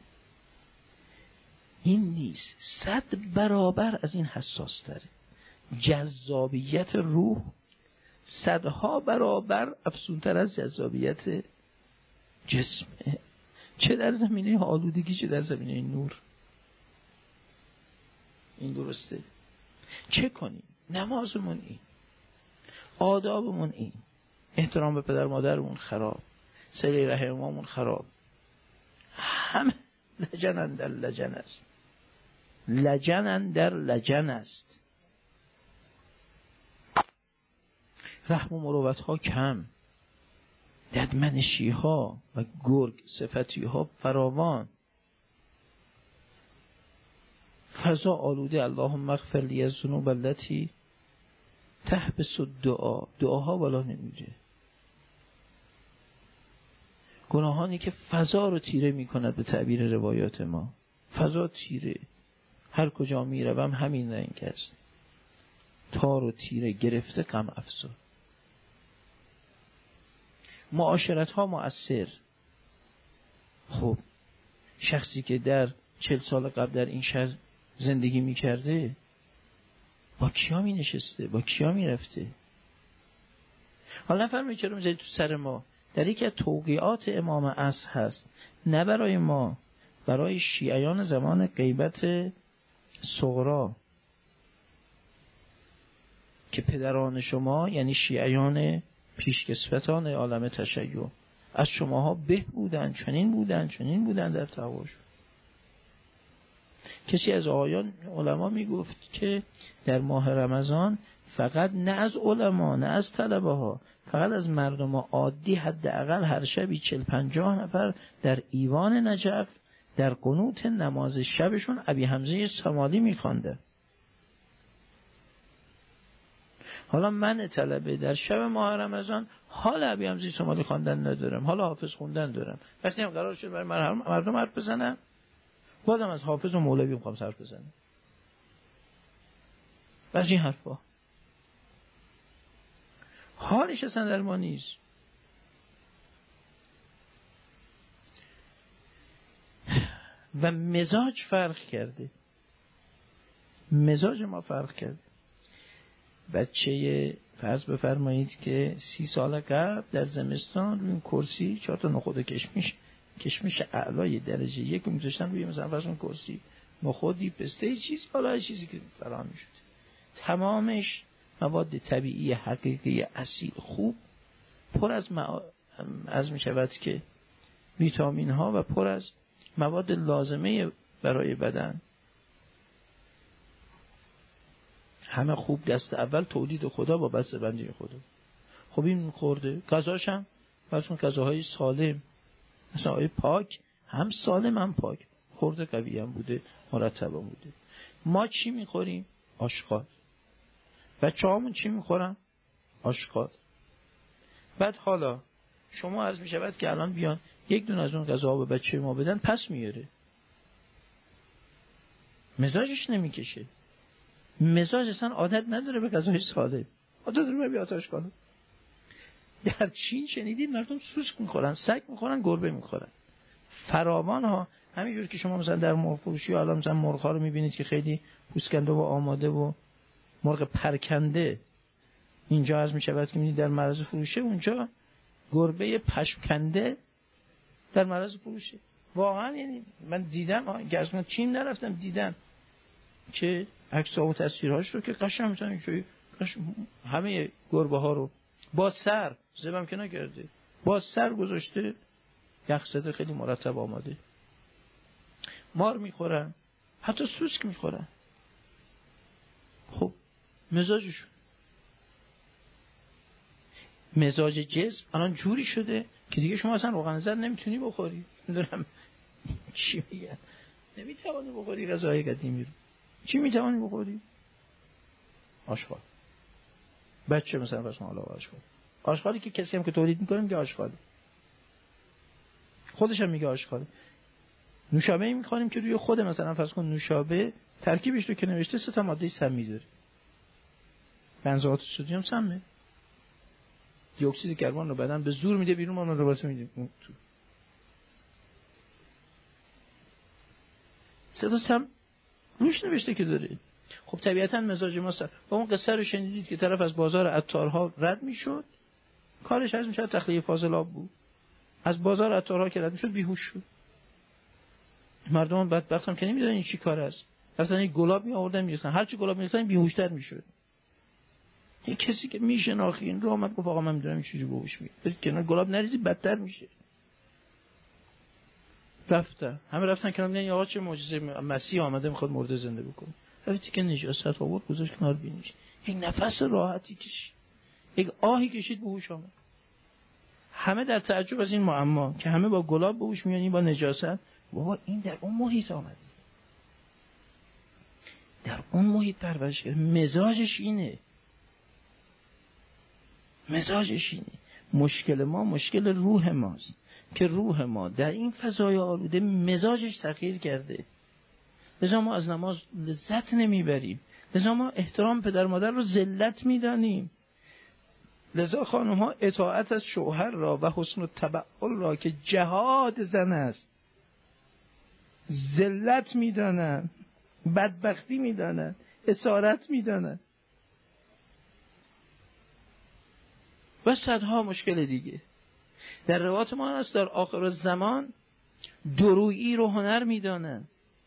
این نیست، 100 برابر از این حساس تره. جذابیت روح 100 برابر افزونتر از جذابیت جسمه، چه در زمینه آلودگی چه در زمینه نور. این درسته. چه کنیم؟ نمازمون این، آدابمون این، احترام به پدر مادرمون خراب، صله رحممون خراب، همه لجن اندر لجن است، لجن اندر لجن است. رحم و مروت ها کم، ددمنشی ها و گرگ صفتی ها فراوان، فضا آلوده. اللهم اغفر لی الذنوب التي تحبس الدعا، دعاها بالا نمیره. گناهانی که فضا رو تیره میکند، به تعبیر روایات ما فضا تیره، هر کجا میروم همین رنگ است، تار و تیره گرفته غم افزا. معاشرت ها مؤثر. خب شخصی که در 40 سال قبل در این شهر زندگی میکرده با کیا می نشسته، با کیا می رفته؟ حالا نفرمایید چرا میذارید تو سر ما؟ در یکی از توقیعات امام عصر هست، نه برای ما، برای شیعیان زمان غیبت صغرا، که پدران شما یعنی شیعیان پیشکسوتان عالم تشیع از شماها به بودن، چنین بودن در تقواش. کسی از آقایان علما میگفت که در ماه رمضان فقط نه از علما نه از طلبه ها، فقط از مردم عادی حداقل هر شبی 40-50 نفر در ایوان نجف در قنوت نماز شبشون ابی حمزه سمالی میخوانده. حالا من طلبه در شب ماه رمضان حال ابی حمزه سمالی خواندن ندارم، حالا حافظ خوندن دارم. وقتی هم قرار شد برای مردم حرف بزنم، بازم از حافظ و مولوی میخوام حرف بزنم. بس این حرفا حالش اصلا در ما نیست. و مزاج فرق کرده، مزاج ما فرق کرده. بچه فرض بفرمایید که 30 سال قبل در زمستان روی این کرسی 4 تا نخود کشمش اعلای درجه 1 می‌ذاشتن روی مثلا فرض کرسی، نخودی، پسته، چیزی حالا چیزی که فراهم می‌شد. تمامش مواد طبیعی حقیقی اصیل خوب، پر از می‌شود که ویتامین ها و پر از مواد لازمه برای بدن. همه خوب، دست اول تولید خدا با بسته‌بندی خدا. خب این خورده غذاش هم مثلا غذاهای سالم، مثلا آیه پاک، هم سالم هم پاک، خورده قوی هم بوده، مرتب هم بوده. ما چی میخوریم؟ آشغال. بچه‌هامون چی میخورن؟ آشغال. بعد حالا شما عرض میشود که الان بیان یک دونه از اون غذاها به بچه ما بدن، پس میاره، مزاجش نمیکشه، مزاج اصلا عادت نداره به غذای ساده، عادت داره به آتش کنه. در چین شنیدید مردم سوسک میخورن، سگ میخورن، گربه میخورن، فراوان ها. همینجور که شما مثلا در مرغ فروشی الان مثلا مرغ‌ها رو میبینید که خیلی پوسکنده و آماده و مرغ پرکنده اینجا عرض میشود که میبینید در معرض فروشه، اونجا گربه پشمکنده در معرض فروشه. واقعا یعنی من دیدم، گرچه چین نرفتم، دیدم که عکس‌ها و تصویرهاش رو که قشنگ مثلا اینجوری همه گربه ها رو با سر زبم که نکرده، با سر گذاشته، یخزده، خیلی مرتب آماده. مار میخورن، حتی سوسک میخورن. خب مزاجشون، مزاج جسم الان جوری شده که دیگه شما اصلا روغن زرد نمیتونی بخوری. میدونم چی میگن، نمیتوانی بخوری غذاهای قدیمی رو. چی میتوانی بخوری؟ آشغال. بچه مثلا فرض کن حالا آشغالی که کسی هم که تولید میکنه میگه آشغاله، خودش هم میگه آشغاله. نوشابه میخوریم که روی خود مثلا فرض کن نوشابه ترکیبش رو که نوشته 3 تا ماده سمی داره. بنزوات سدیم سمه، دی اکسید کربن رو بدن به زور میده بیرون، ما رو میده تو. 3 تا سم روش نوشته که داره. خب طبیعتا مزاج ما سر. با اون قصه رو شنیدید که طرف از بازار عطارها رد میشد، کارش از میشد تخلیه فاضلاب بود، از بازار عطارها که رد میشد بیهوش شد. مردم بدبخت هم که نمیدونن این چی کار است، مثلا یک گلاب می آوردن میریختن، هر چی گلاب میریختن بیهوشتر میشد. این کسی که میشناخت این رو اومد گفت آقا من میدونم این چیزی باهوش میاد، برید کنار گلاب نریزی بدتر میشه. رفتن همه رفتن کنار، میگن آقا چه معجزه، مسیح آمده میخواد مرده زنده بکنه. رفتی که نجاست آورد گذاشت کنار بینیش، یک نفس راحتی کشید، یک آهی کشید، به هوش آمد. همه در تعجب از این معما که همه با گلاب به هوش میان، این با نجاست. بابا این در اون محیط آمده، در اون محیط پرورش کرده، مزاجش اینه. مشکل ما مشکل روح ماست که روح ما در این فضای آلوده مزاجش تغییر کرده. لذا ما از نماز لذت نمیبریم، لذا ما احترام پدر مادر رو ذلت میدانیم، لذا خانم ها اطاعت از شوهر را و حسن التبعل را که جهاد زن است ذلت میدانن، بدبختی میدانن، اسارت میدانن و صدها مشکل دیگه. در روایات ما هست در آخر الزمان درویی رو هنر میدانن،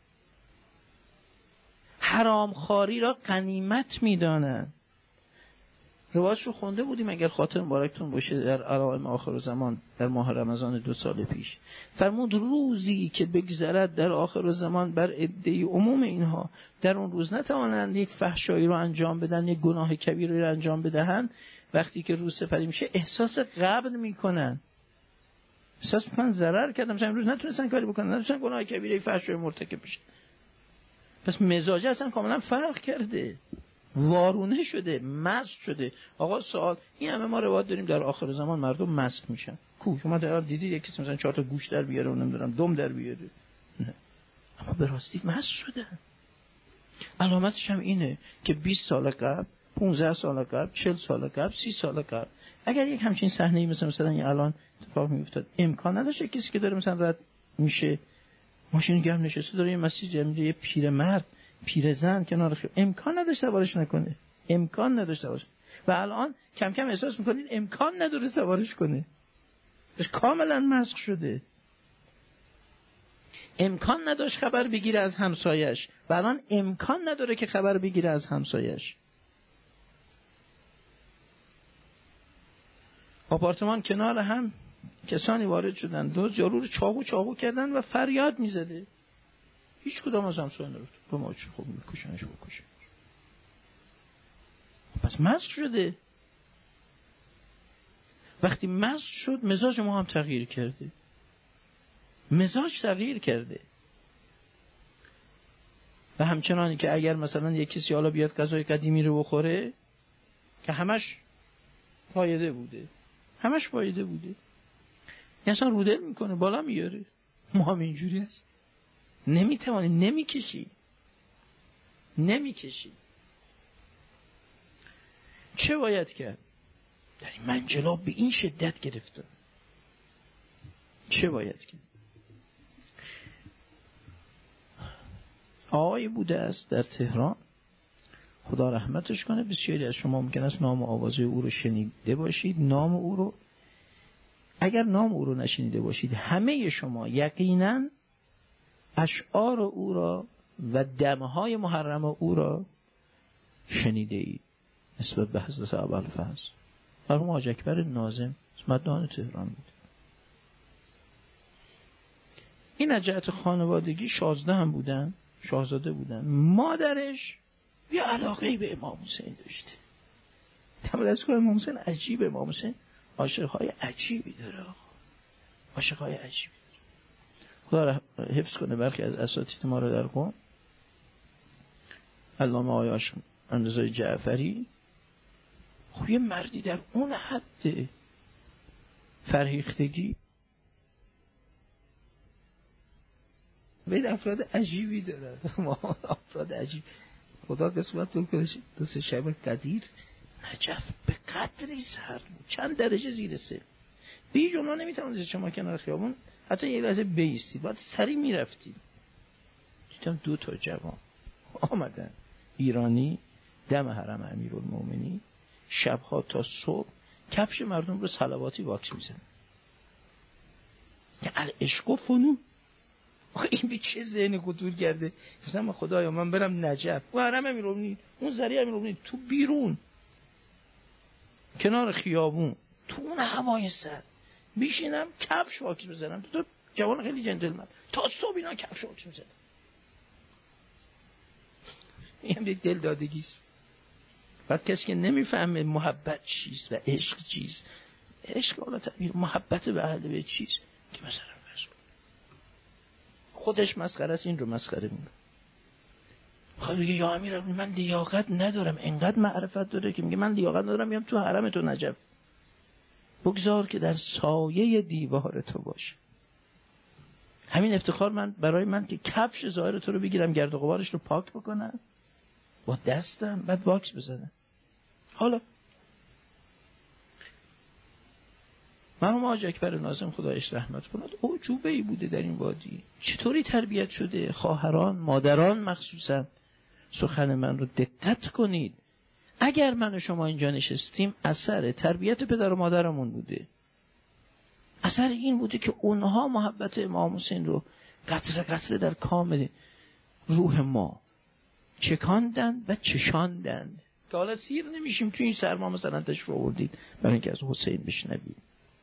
حرام خواری را غنیمت میدانن. روایت رو خونده بودیم اگر خاطر مبارکتون باشه در علائم آخر الزمان در ماه رمضان 2 سال پیش. فرمود روزی که بگذرد در آخر الزمان بر عده عموم اینها در اون روز نتوانند یک فحشایی رو انجام بدن، یک گناه کبیری رو انجام بدهند، وقتی که روز سپری میشه احساس غبن میکنن، احساس میکنن ضرر کردن، مثلا امروز نتونستن کاری بکنن، نتونستن گناه کبیره فحشایی مرتکب بشن. پس مزاج اصلا کاملا فرق کرده، وارونه شده، مست شده. آقا سوال، این همه ما روایت داریم در آخر زمان مردم مست میشن، کو شما در دیدید یک کسی مثلا 4 تا گوش در بیاره و نمیدونم دم در بیاره؟ نه، اما به راستی مست شدن. علامتش هم اینه که 20 سال قبل، 15 سال قبل، 40 سال قبل، 30 سال قبل اگر یک همچین صحنه‌ای مثلا این الان اتفاق میافتاد، امکان نداشت کسی که داره مثلا رد میشه ماشین گرم نشسته داره یه مسیج میده، یه پیرمرد پیرزن کنار خیابون، امکان نداشت سوارش نکنه. امکان نداشت سوارش. و الان کم کم احساس میکنید امکان نداره سوارش کنه، کاملا مسخ شده. امکان نداشت خبر بگیره از همسایش و الان امکان نداره که خبر بگیره از همسایش. آپارتمان کنار هم کسانی وارد شدن، دو یارو رو چاقو کردن و فریاد میزده. هیچ کدام از همسایه‌ها نرفت. به ما چه خوب میکشنش بکشه. پس مسخ شده. وقتی مسخ شد مزاج ما هم تغییر کرده. مزاج تغییر کرده. و همچنانی که اگر مثلا یک کسی حالا بیاد غذای قدیمی رو بخوره که همش فایده بوده، یه اصلا رودل میکنه بالا میاره. ما هم اینجوری هست، نمیتوانی، نمیکشی. چه باید کرد؟ در این منجلاب به این شدت گرفته. چه باید کرد؟ آقایی بوده است در تهران، خدا رحمتش کنه، بسیاری از شما ممکن است نام و آوازه او رو شنیده باشید. اگر نام او رو نشنیده باشید، همه شما یقینا اشعار او را و دمهای محرم او را شنیده اید. نسبت به حضرت ابوالفضل مرحوم حاج اکبر ناظم مدان تهران بود. این از جهت خانوادگی شاهزاده بودن. مادرش یه علاقه‌ای به امام حسین داشته. طبعا از که امام حسین عجیب، امام حسین عاشق‌های عجیبی داره. خدا حفظ کنه برخی از اساتید ما رو در قم، علامه آقای هاشم رضا جعفری. خب یه مردی در اون حد فرهیختگی بید افراد عجیبی داره. افراد عجیب. خدا قسمت دور کنه. دو سه شب قدیر نجف به قدری سرد بود، چند درجه زیر صفر. به هیچ عنوان نمیتونید شما کنار خیابون حتی یه لحظه بیستید، باید سری میرفتید. دیدم 2 جوان آمدن ایرانی دم حرم امیرالمومنین، شبها تا صبح کفش مردم رو صلواتی واکس میزنن. العشق و فنون. این به چه ذهن خطور کرده؟ مثلا خدایا من برم نجف و حرم امیرالمومنین، اون ذریعه امیرالمومنین تو بیرون کنار خیابون تو اون هوای سرد بیشینم کفش واکس بزنم. تو جوان خیلی جنتلمن تا صبح اینا کفش واکس میزنن. این هم یک دل دادگیست. بعد کسی که نمیفهمه محبت چیست و عشق چیست، عشق حالا تعبیر محبت به اهل بیت چیست، که مثلا خودش مسخره است، این رو مسخره میکنه. خب میگه یا امیرالمومنین من لیاقت ندارم، انقدر معرفت داره که میگه من لیاقت ندارم میام تو حرم تو نجف. بگذار که در سایه دیوار تو باشه. همین افتخار برای من که کفش ظاهر تو رو بگیرم، گرد و غبارش رو پاک بکنم با دستم، بعد واکس بزنم. حالا مرحوم حاج اکبر ناظم خدایش رحمت کند اعجوبه‌ای بوده در این وادی. چطوری تربیت شده؟ خواهران، مادران مخصوصا سخن من رو دقت کنید. اگر من و شما اینجا نشستیم اثر تربیت پدر و مادرمون بوده. اثر این بوده که اونها محبت امام حسین رو قطره قطره در کامل روح ما چکاندن و چشاندن که حالا سیر نمیشیم تو این سرما مثلا تشریف آوردید برای اینکه از حسین بشنوید.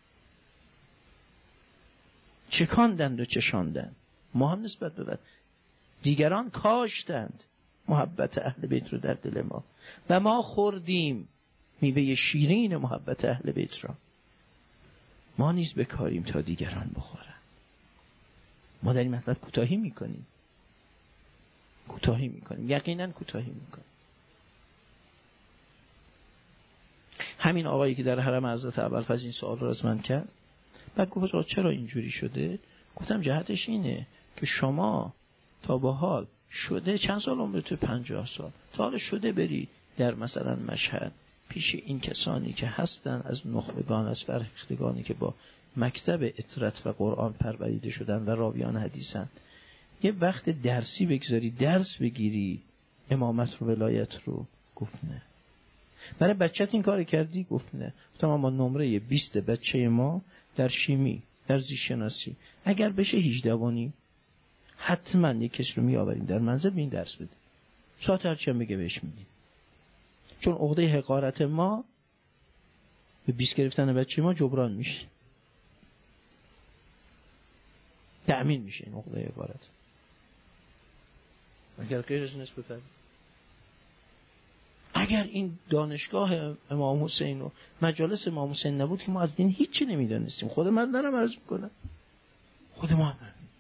چکاندند و چشاندند. ما هم نسبت به دیگران کاشتند محبت اهل بیت رو در دل ما و ما خوردیم میوه شیرین محبت اهل بیت را. ما نیز بکاریم تا دیگران بخورن. ما در این مطلب کوتاهی میکنیم، یقینا کوتاهی میکنیم. همین آقایی که در حرم حضرت ابوالفضل این سوال رو از من کرد، بعد گفت چرا اینجوری شده؟ گفتم جهتش اینه که شما تا به حال شده چند سال عمرت؟ 50 سال. تا حال شده بری در مثلا مشهد پیش این کسانی که هستن از نخبگان، از فرهیختگانی که با مکتب اطرت و قرآن پروریده شدن و راویان حدیثن، یه وقت درسی بگذاری، درس بگیری امامت رو، ولایت رو؟ گفت نه. برای بچت این کار کردی؟ گفت نه. گفتم اما نمره 20 بچه ما در شیمی، در زیست شناسی اگر بشه 18 حتما یک کسی رو میآورین در منزل به این درس بده. ساعت هرچی هم بگه بهش میدیم. چون عقده حقارت ما به 20 گرفتن بچه ما جبران میشه، تأمین میشه این عقده حقارت. اگر غیر از نسبت اگر این دانشگاه امام حسین و مجالس امام حسین نبود که ما از دین هیچی نمیدانستیم. خود من دارم عرض میکنم، خود ما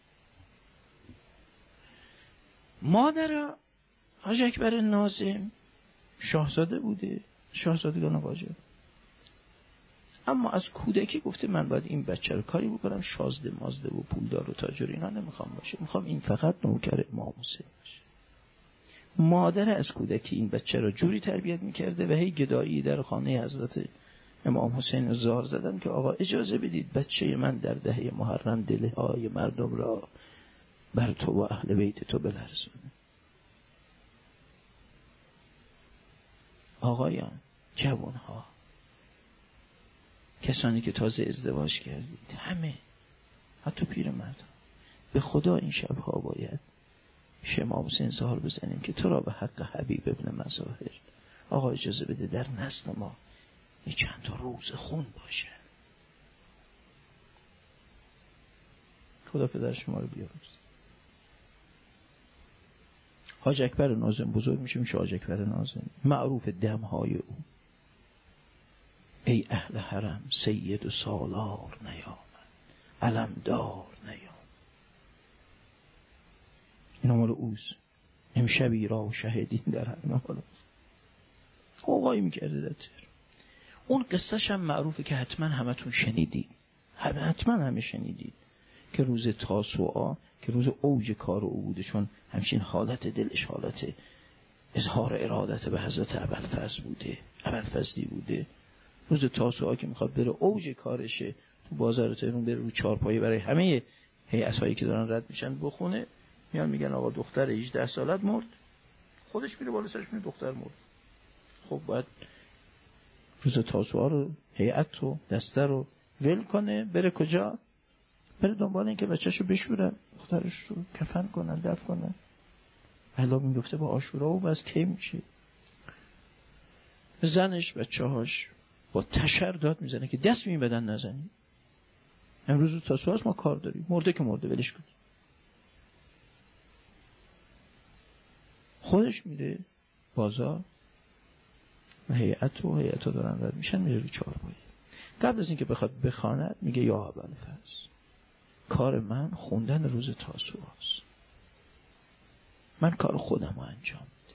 مادر حاج اکبر ناظم شاهزاده بوده، شاهزادگان قاجار، اما از کودکی گفته من باید این بچه رو کاری بکنم شازده مازده و پولدار و تاجر اینا نمیخوام باشه، میخوام این فقط نوکر امام حسین باشه. مادر از کودکی این بچه رو جوری تربیت میکرده و هی گدایی در خانه حضرت امام حسین زار زدن که آقا اجازه بدید بچه من در دهه محرم دلهای مردم را بر تو و اهل بیت تو بلرزونه. آقایان، جوانها، کسانی که تازه ازدواج کردید، همه، حتی پیرمردان، به خدا این شبها باید پیش امام حسین زار بزنیم که تو را به حق حبیب ابن مظاهر آقا اجازه بده در نسل ما یه چند تا روز خون باشه. خدا پدر شما رو بیامرزه. حاج اکبر ناظم بزرگ میشه حاج اکبر ناظم، معروف دمهای او. ای اهل حرم سید و سالار نیامد، علمدار نیامد. این مال اوست. امشبی را شهیدین در حرم حالا آقایی میکرده در تهران. اون قصهش هم معروفه که حتما همتون شنیدید، حتما همه شنیدید که روز تاسوعا که روز اوج کار او بوده، چون همچین حالت دلش حالت اظهار ارادت به حضرت ابوالفضل بوده، ابوالفضلی بوده. روز تاسوعا که میخواد بره اوج کارشه، تو بازار تهران بره رو چارپایه برای همه هیئت‌هایی که دارن رد میشن بخونه، میان میگن آقا دختر 18 سالت مرد، خودش میره بالا سرش میگه دختر مرد. خب باید روز تاسوعا رو هیئت رو دسته رو ول کنه، بره کجا؟ بره دنبال این که بچه‌شو بشورن، دخترش رو کفن کنن، دفن کنن. حالا میگفته با عاشورا و بس کی میشه. زنش بچه‌هاش با تشر داد میزنه که دست میبدن نزنی. امروز تاسوعا ما کار داریم، مرده که مرده ولش کن. خودش میره بازار و هیئت دارن رد میشن، میره رو چهارپایه. قبل از اینکه بخواد بخواند میگه یا ابوالفضل، کار من خوندن روز تاسوعاست، من کار خودم رو انجام میدم،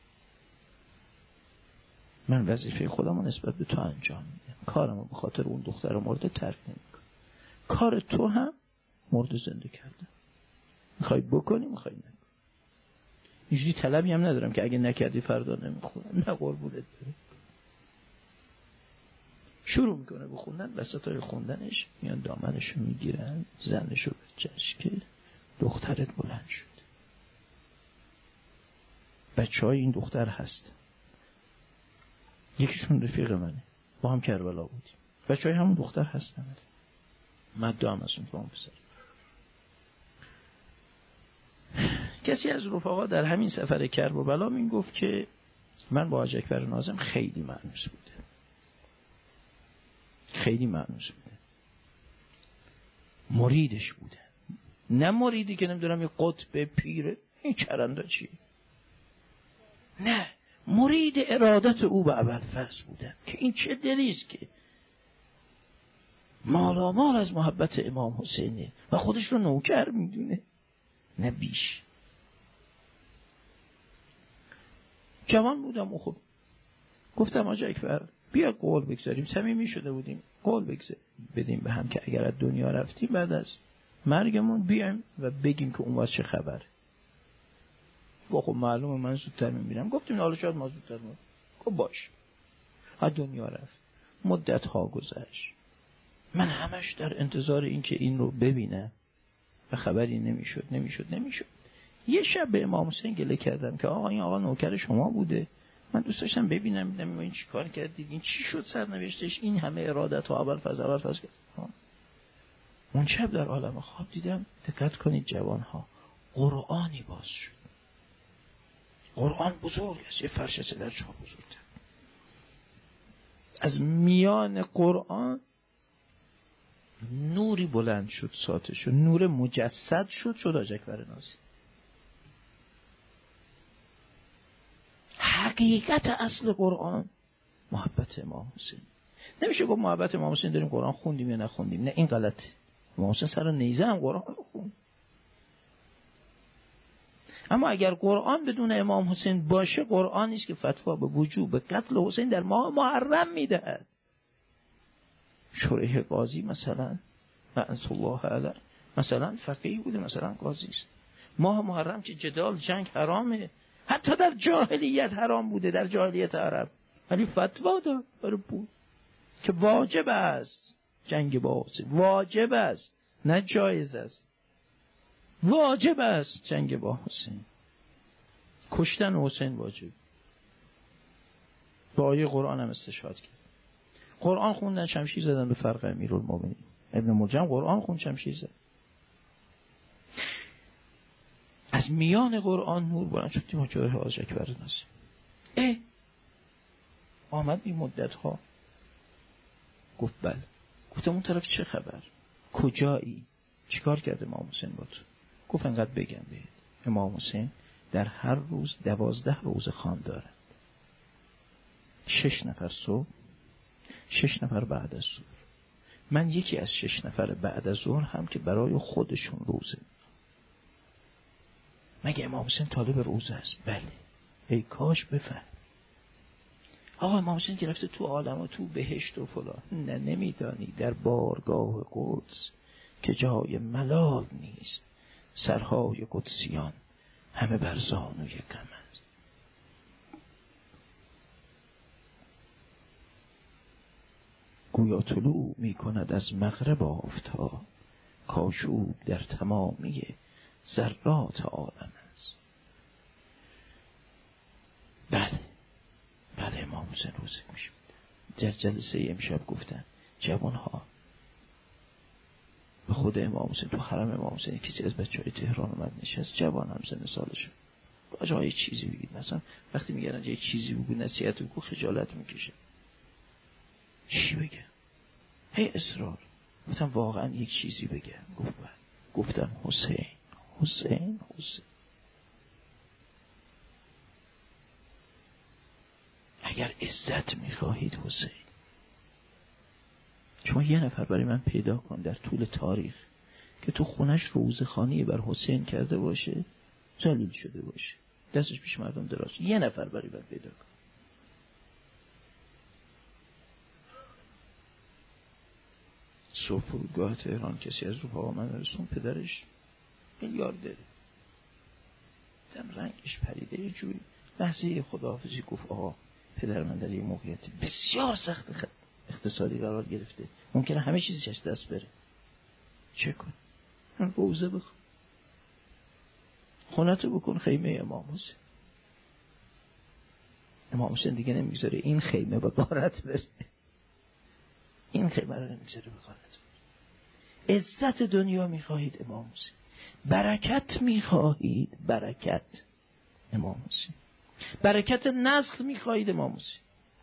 من وظیفه خودم رو نسبت به تو انجام میدم، کارم رو به خاطر اون دختر مرده ترک نمیکنم. کار تو هم مرده زنده کردم، میخوای بکنی میخوای نکنی. اینجوری طلبی هم ندارم که اگه نکردی فردا نمیخورم، نه قربونت برم. شروع میکنه بخوندن، وسطای خوندنش میان دامنشو میگیرن، زنشو به چشکه، دخترت بلند شد. بچه های این دختر هست، یکیشون رفیق منه، با هم کربلا بودیم، بچه های همون دختر هستن، مدام هم هستون با هم پسر. کسی از رفقا در همین سفر کربلا می گفت که من با حاج اکبر ناظم خیلی مأنوس بوده، خیلی مأنوس بوده، مریدش بوده، نه مریدی که نمیدونم یه قطب پیره این چرنده چی، نه، مرید ارادت او به ابوالفضل بوده که این چه دلیست که مالامال از محبت امام حسینه و خودش رو نوکر میدونه، نه بیش. جوان بودم و خب گفتم حاج اکبر بیا قول بگذاریم، صمیمی شده بودیم، قول بدیم به هم که اگر از دنیا رفتیم بعد از مرگمون بیایم و بگیم که اون وقت چه خبره. خب معلومه من زودتر میمیرم. گفتیم حالا شاید ما زودتر میمیرم. خب باش. از دنیا رفت، مدت ها گذشت، من همش در انتظار این که این رو ببینم و خبری نمیشد. یه شب به امام حسین گله کردم که آقا این آقا نوکر شما بوده، من دوست داشتم ببینم این چی کار کردید، این چی شد سرنوشتش، این همه ارادت و اول فاز اون شب در عالم خواب دیدم. دقت کنید جوانها، قرآنی باز شد. قرآن بزرگ است، یه فرش 3 در 4 بزرگتر. از میان قرآن نوری بلند شد، ساطع شد، نور مجسد شد حاج اکبر ناظری. حقیقت اصل قرآن محبت امام حسین. نمیشه گفت محبت امام حسین داریم قرآن خوندیم یا نخوندیم، نه این غلطه. امام حسین سر نیزه هم قرآن خوند. اما اگر قرآن بدون امام حسین باشه، قرآن نیست که فتوا به وجوب قتل حسین در ماه محرم میدهد. شریح قاضی مثلا لعنت الله علیه مثلا فقیه بوده، مثلا قاضی است. ماه محرم که جدال جنگ حرامه، حتی در جاهلیت حرام بوده، در جاهلیت عرب، ولی فتوا داد برای بود که واجب است جنگ با حسین، واجب است نه جایز است، واجب است جنگ با حسین، کشتن حسین واجب. با آیه قرآن هم استشهاد کرد. قرآن خوندن شمشیر زدن به فرق امیرالمومنین. ابن ملجم قرآن خوند شمشیر زد. از میان قرآن نور بلند شد. تیم جای حاج اکبر ناظری آمد این مدت ها گفت بله. گفتم اون طرف چه خبر، کجایی، چیکار کرده امام حسین با تو؟ گفت انقدر بگم بهت، امام حسین در هر روز 12 روزه خوان دارد. 6 نفر صبح، 6 نفر بعد از ظهر. من یکی از 6 نفر بعد از ظهر هم که برای خودشون روزه. مگه امام حسین طالب روزه است؟ بله. ای کاش بفهم. آقا امام حسین که رفته تو عالم و تو بهشت و فلان. نه، نمیدانی در بارگاه قدس که جای ملال نیست، سرهای قدسیان همه بر زانوی غم است. گویا طلوع می کند از مغرب آفتاب، کاشوب در تمامی ذرات عالم است. بله امام حسین روزه میشه. در جلسه امشب گفتن جوانها، به خود امام حسین تو حرم امام حسین کسی از بچهای تهران اومد نشست، جوان هم سن سالشه، آجا یه چیزی بگید. مثلا وقتی میگن یه چیزی بگو، نصیحت بگو، خجالت میکشه. چی بگم؟ هی اصرار. گفتم واقعا یک چیزی بگم. گفتم حسین. اگر عزت میخواهید حسین، شما یه نفر برای من پیدا کن در طول تاریخ که تو خونش روزخوانی بر حسین کرده باشه، ذلیل شده باشه، دستش پیش مردم دراز. یه نفر برای من پیدا کن. صبح فرودگاه تهران کسی از رو من رسون، پدرش میلیاردره، دم رنگش پریده یه جوری. لحظه خداحافظی گفت آقا پدر من در یه موقعیت بسیار سخت اقتصادی قرار گرفته، ممکنه همه چیزش از دست بره. چه کن؟ من روزه بخون، خونتو بکن خیمه امام حسین. امام حسین دیگه نمیگذاره این خیمه به غارت بره، این خیمه رو نمیگذاره به غارت بره. عزت دنیا میخواهید امام حسین، برکت میخواهید، برکت امام حسین، برکت نسل میخواهید امام حسین.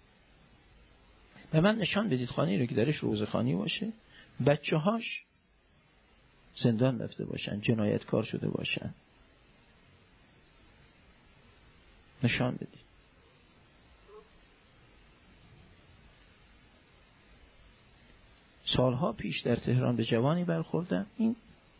به من نشان بدید خانه‌ای رو که درش روزخوانی باشه، بچه‌هاش زندان رفته باشن، جنایتکار شده باشن. نشان بدید. سالها پیش در تهران به جوانی برخوردم، این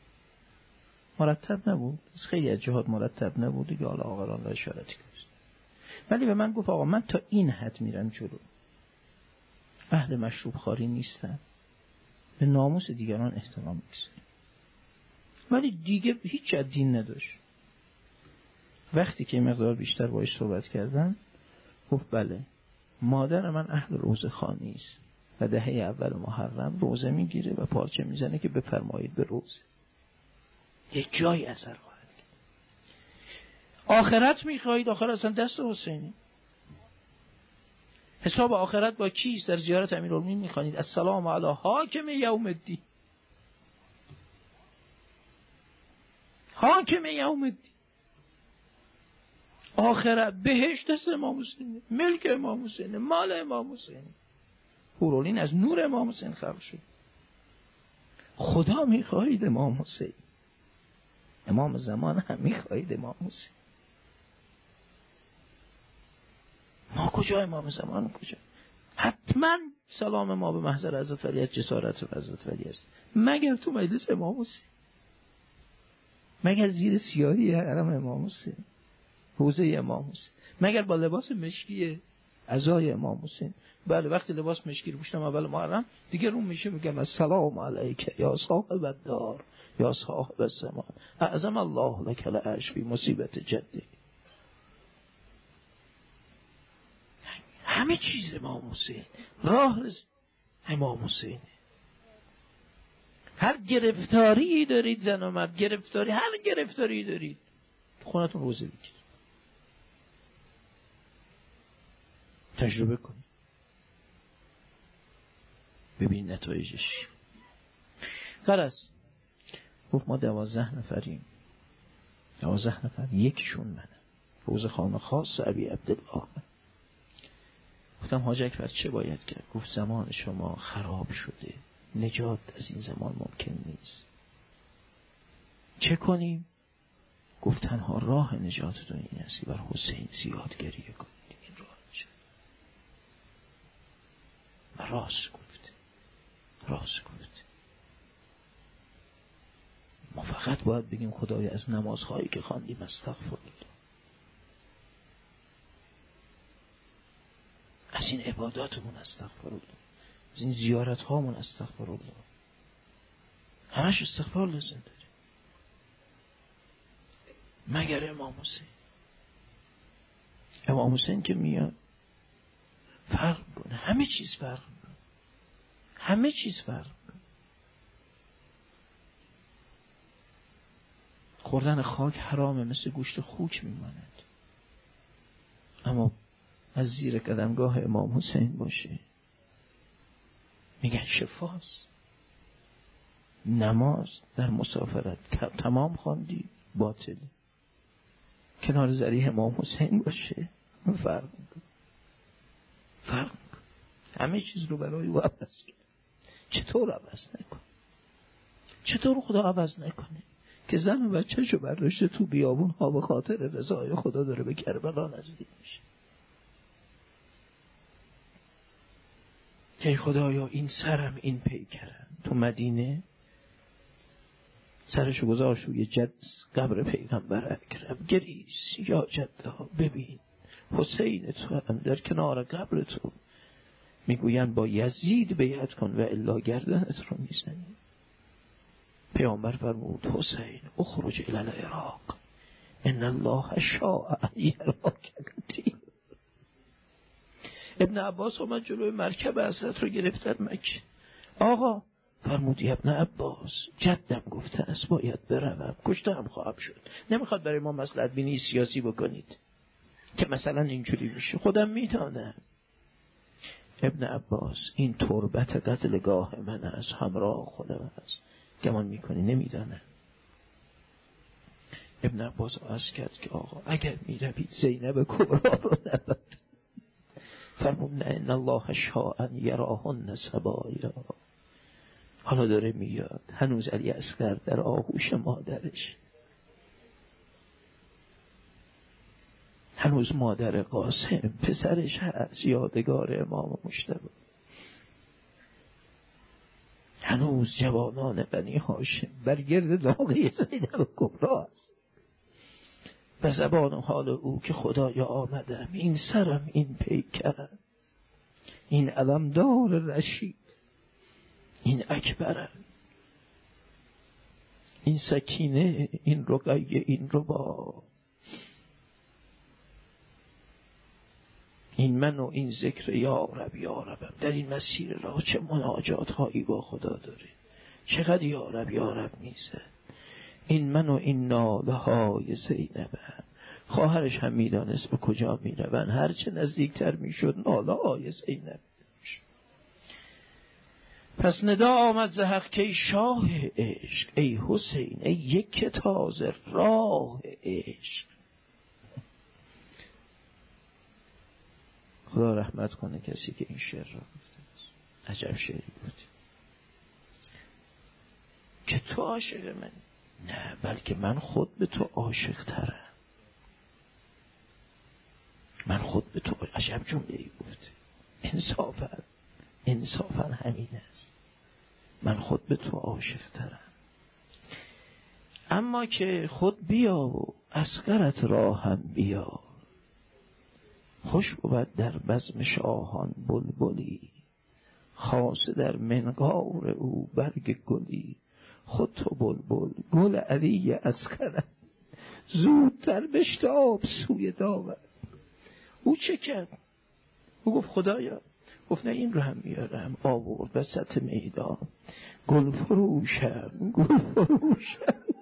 مرتب نبود، خیلی از جهات مرتب نبود دیگه، حالا آقایان را اشارتی کرد، ولی به من گفت آقا من تا این حد میرم جلو، اهل مشروب خواری نیستم، به ناموس دیگران احترام می‌گذارم، ولی دیگه هیچ از دین نداشت. وقتی که مقدار بیشتر باهاش صحبت کردم گفت بله مادر من اهل روزه خوانی است و دهه اول محرم روزه میگیره و پارچه میزنه که بفرمایید به روزه. یک جای اثر خواهد کرد. آخرت میخواهید، آخرت اصلا دست حسینی. حساب آخرت با کیست؟ در زیارت امیرالمومنین میخوانید السلام علی حاکم یوم الدین. حاکم یوم الدین، آخرت، بهشت دست امام حسین، ملک امام حسین، مال امام حسین. حورالعین از نور امام حسین خلق شد. خدا میخواهید امام حسین، امام زمان هم میخواهید امام حسین. ما کجا امام زمان کجا؟ حتما سلام ما به محضر حضرت ولی از جسارت و حضرت ولی است، مگر تو مجلس امام حسین، مگر زیر سیاهی حرم امام حسین، حوزه امام حسین، مگر با لباس مشکی عزای امام حسین. بله وقتی لباس مشکی رو پوشیدم اول محرم دیگه رو میشه میگم السلام علیک یا صاحب الدار یا صاحب الزمان اعظم الله لک العرش فی مصیبت جدی. همه چیز امام حسین، راه امام حسین. هر گرفتاری دارید زن و مرد، گرفتاری، هر گرفتاری دارید خونتون روزه بگید، تجربه کنید، ببین نتایجش. غرض گفت ما 12 نفریم، 12 نفر، یکیشون منه، روز خانه خاص ابی عبدالله. گفتم حاج اکبر چه باید کرد؟ گفت زمان شما خراب شده، نجات از این زمان ممکن نیست، چه کنیم؟ گفت تنها راه نجاتتون این است بر حسین زیاد گریه کنید. این راه نجات. و راست گفت. ما فقط باید بگیم خدای از نمازهایی که خواندیم استغفرالله، از این عباداتمون استغفرالله، از این زیارت هامون استغفرالله، همش استغفار لازم داریم. مگر امام حسین که میاد فرق کنه، همه چیز فرق کنه، همه چیز فرق کنه. خوردن خاک حرامه، مثل گوشت خوک میماند، اما از زیر قدمگاه امام حسین باشه میگن شفاست. نماز در مسافرت تمام خواندی باطل، کنار ذریح امام حسین باشه فرق میکنه. همه چیز رو برای او عوض کرد. چطور عوض نکنه؟ چطور خدا عوض نکنه که زن و بچه‌شو برداشته تو بیابون ها به خاطر رضای خدا داره به کربلا نزدیک میشه؟ که خدایا این سرم، این پیکرم تو مدینه سرشو گذاشت روی قبر پیغمبر اکرم، گریست یا جده ها ببین حسین تو هم در کنار قبر تو، میگوین با یزید بیعت کن و الا گردنت رو میزنی. پیامبر فرمود حسین اخرج الی العراق ان الله شاء یراک. ابن عباس اومد جلوی مرکب حضرت رو گرفتن مکه. آقا فرمودی ابن عباس جدم گفته است باید بروم، کشته هم خواهم شد، نمیخواد برای ما مصلحت بینی سیاسی بکنید که مثلا اینجوری میشه، خودم میدانم. ابن عباس این تربت قتلگاه من است، همراه خودم است، گمان میکنی نمیدانم. ابن عباس عرض کرد که آقا اگر میروید زینب کبرا رو نبر. فرمود نه ان الله شاء ان یراهن سبایا. حالا داره میاد، هنوز علی اصغر در آغوش مادرش، هنوز مادر قاسم پسرش هست یادگار امام مجتبی، هنوز جوانان بنی هاشم برگرد لاغه زینب کبرا است. به زبان حال او که خدایا آمدم، این سرم، این پیکرم، این علمدار رشید، این اکبرم، این سکینه، این رقیه، این ربا، این من و این ذکر یا رب یا ربم. در این مسیر راه چه مناجات هایی با خدا داره، چقدر یا رب یا رب میزه. این من و این ناله های زینبم، خواهرش هم میدانست به کجا میروند. هرچه نزدیکتر میشد ناله های زینب. پس ندا آمد ز حق که ای شاه عشق، ای حسین ای یک تازه راه عشق. خدا رحمت کنه کسی که این شعر را گفته است. عجب شعری بود که تو عاشق من. نه، بلکه من خود به تو عاشق ترم. من خود به تو. عجب جمله‌ای گفته. انصافاً همین است. من خود به تو عاشق ترم. اما که خود بیا و اصغرت را هم بیا، خوش بود در بزم شاهان بلبلی، خاصه در منقار او برگ گلی. خود تو بلبل گل علی اصغر، زودتر بشتاب سوی داور. او چه کرد؟ او گفت خدایا، گفت نه این رو هم میارم. آورد وسط میدان گل فروشم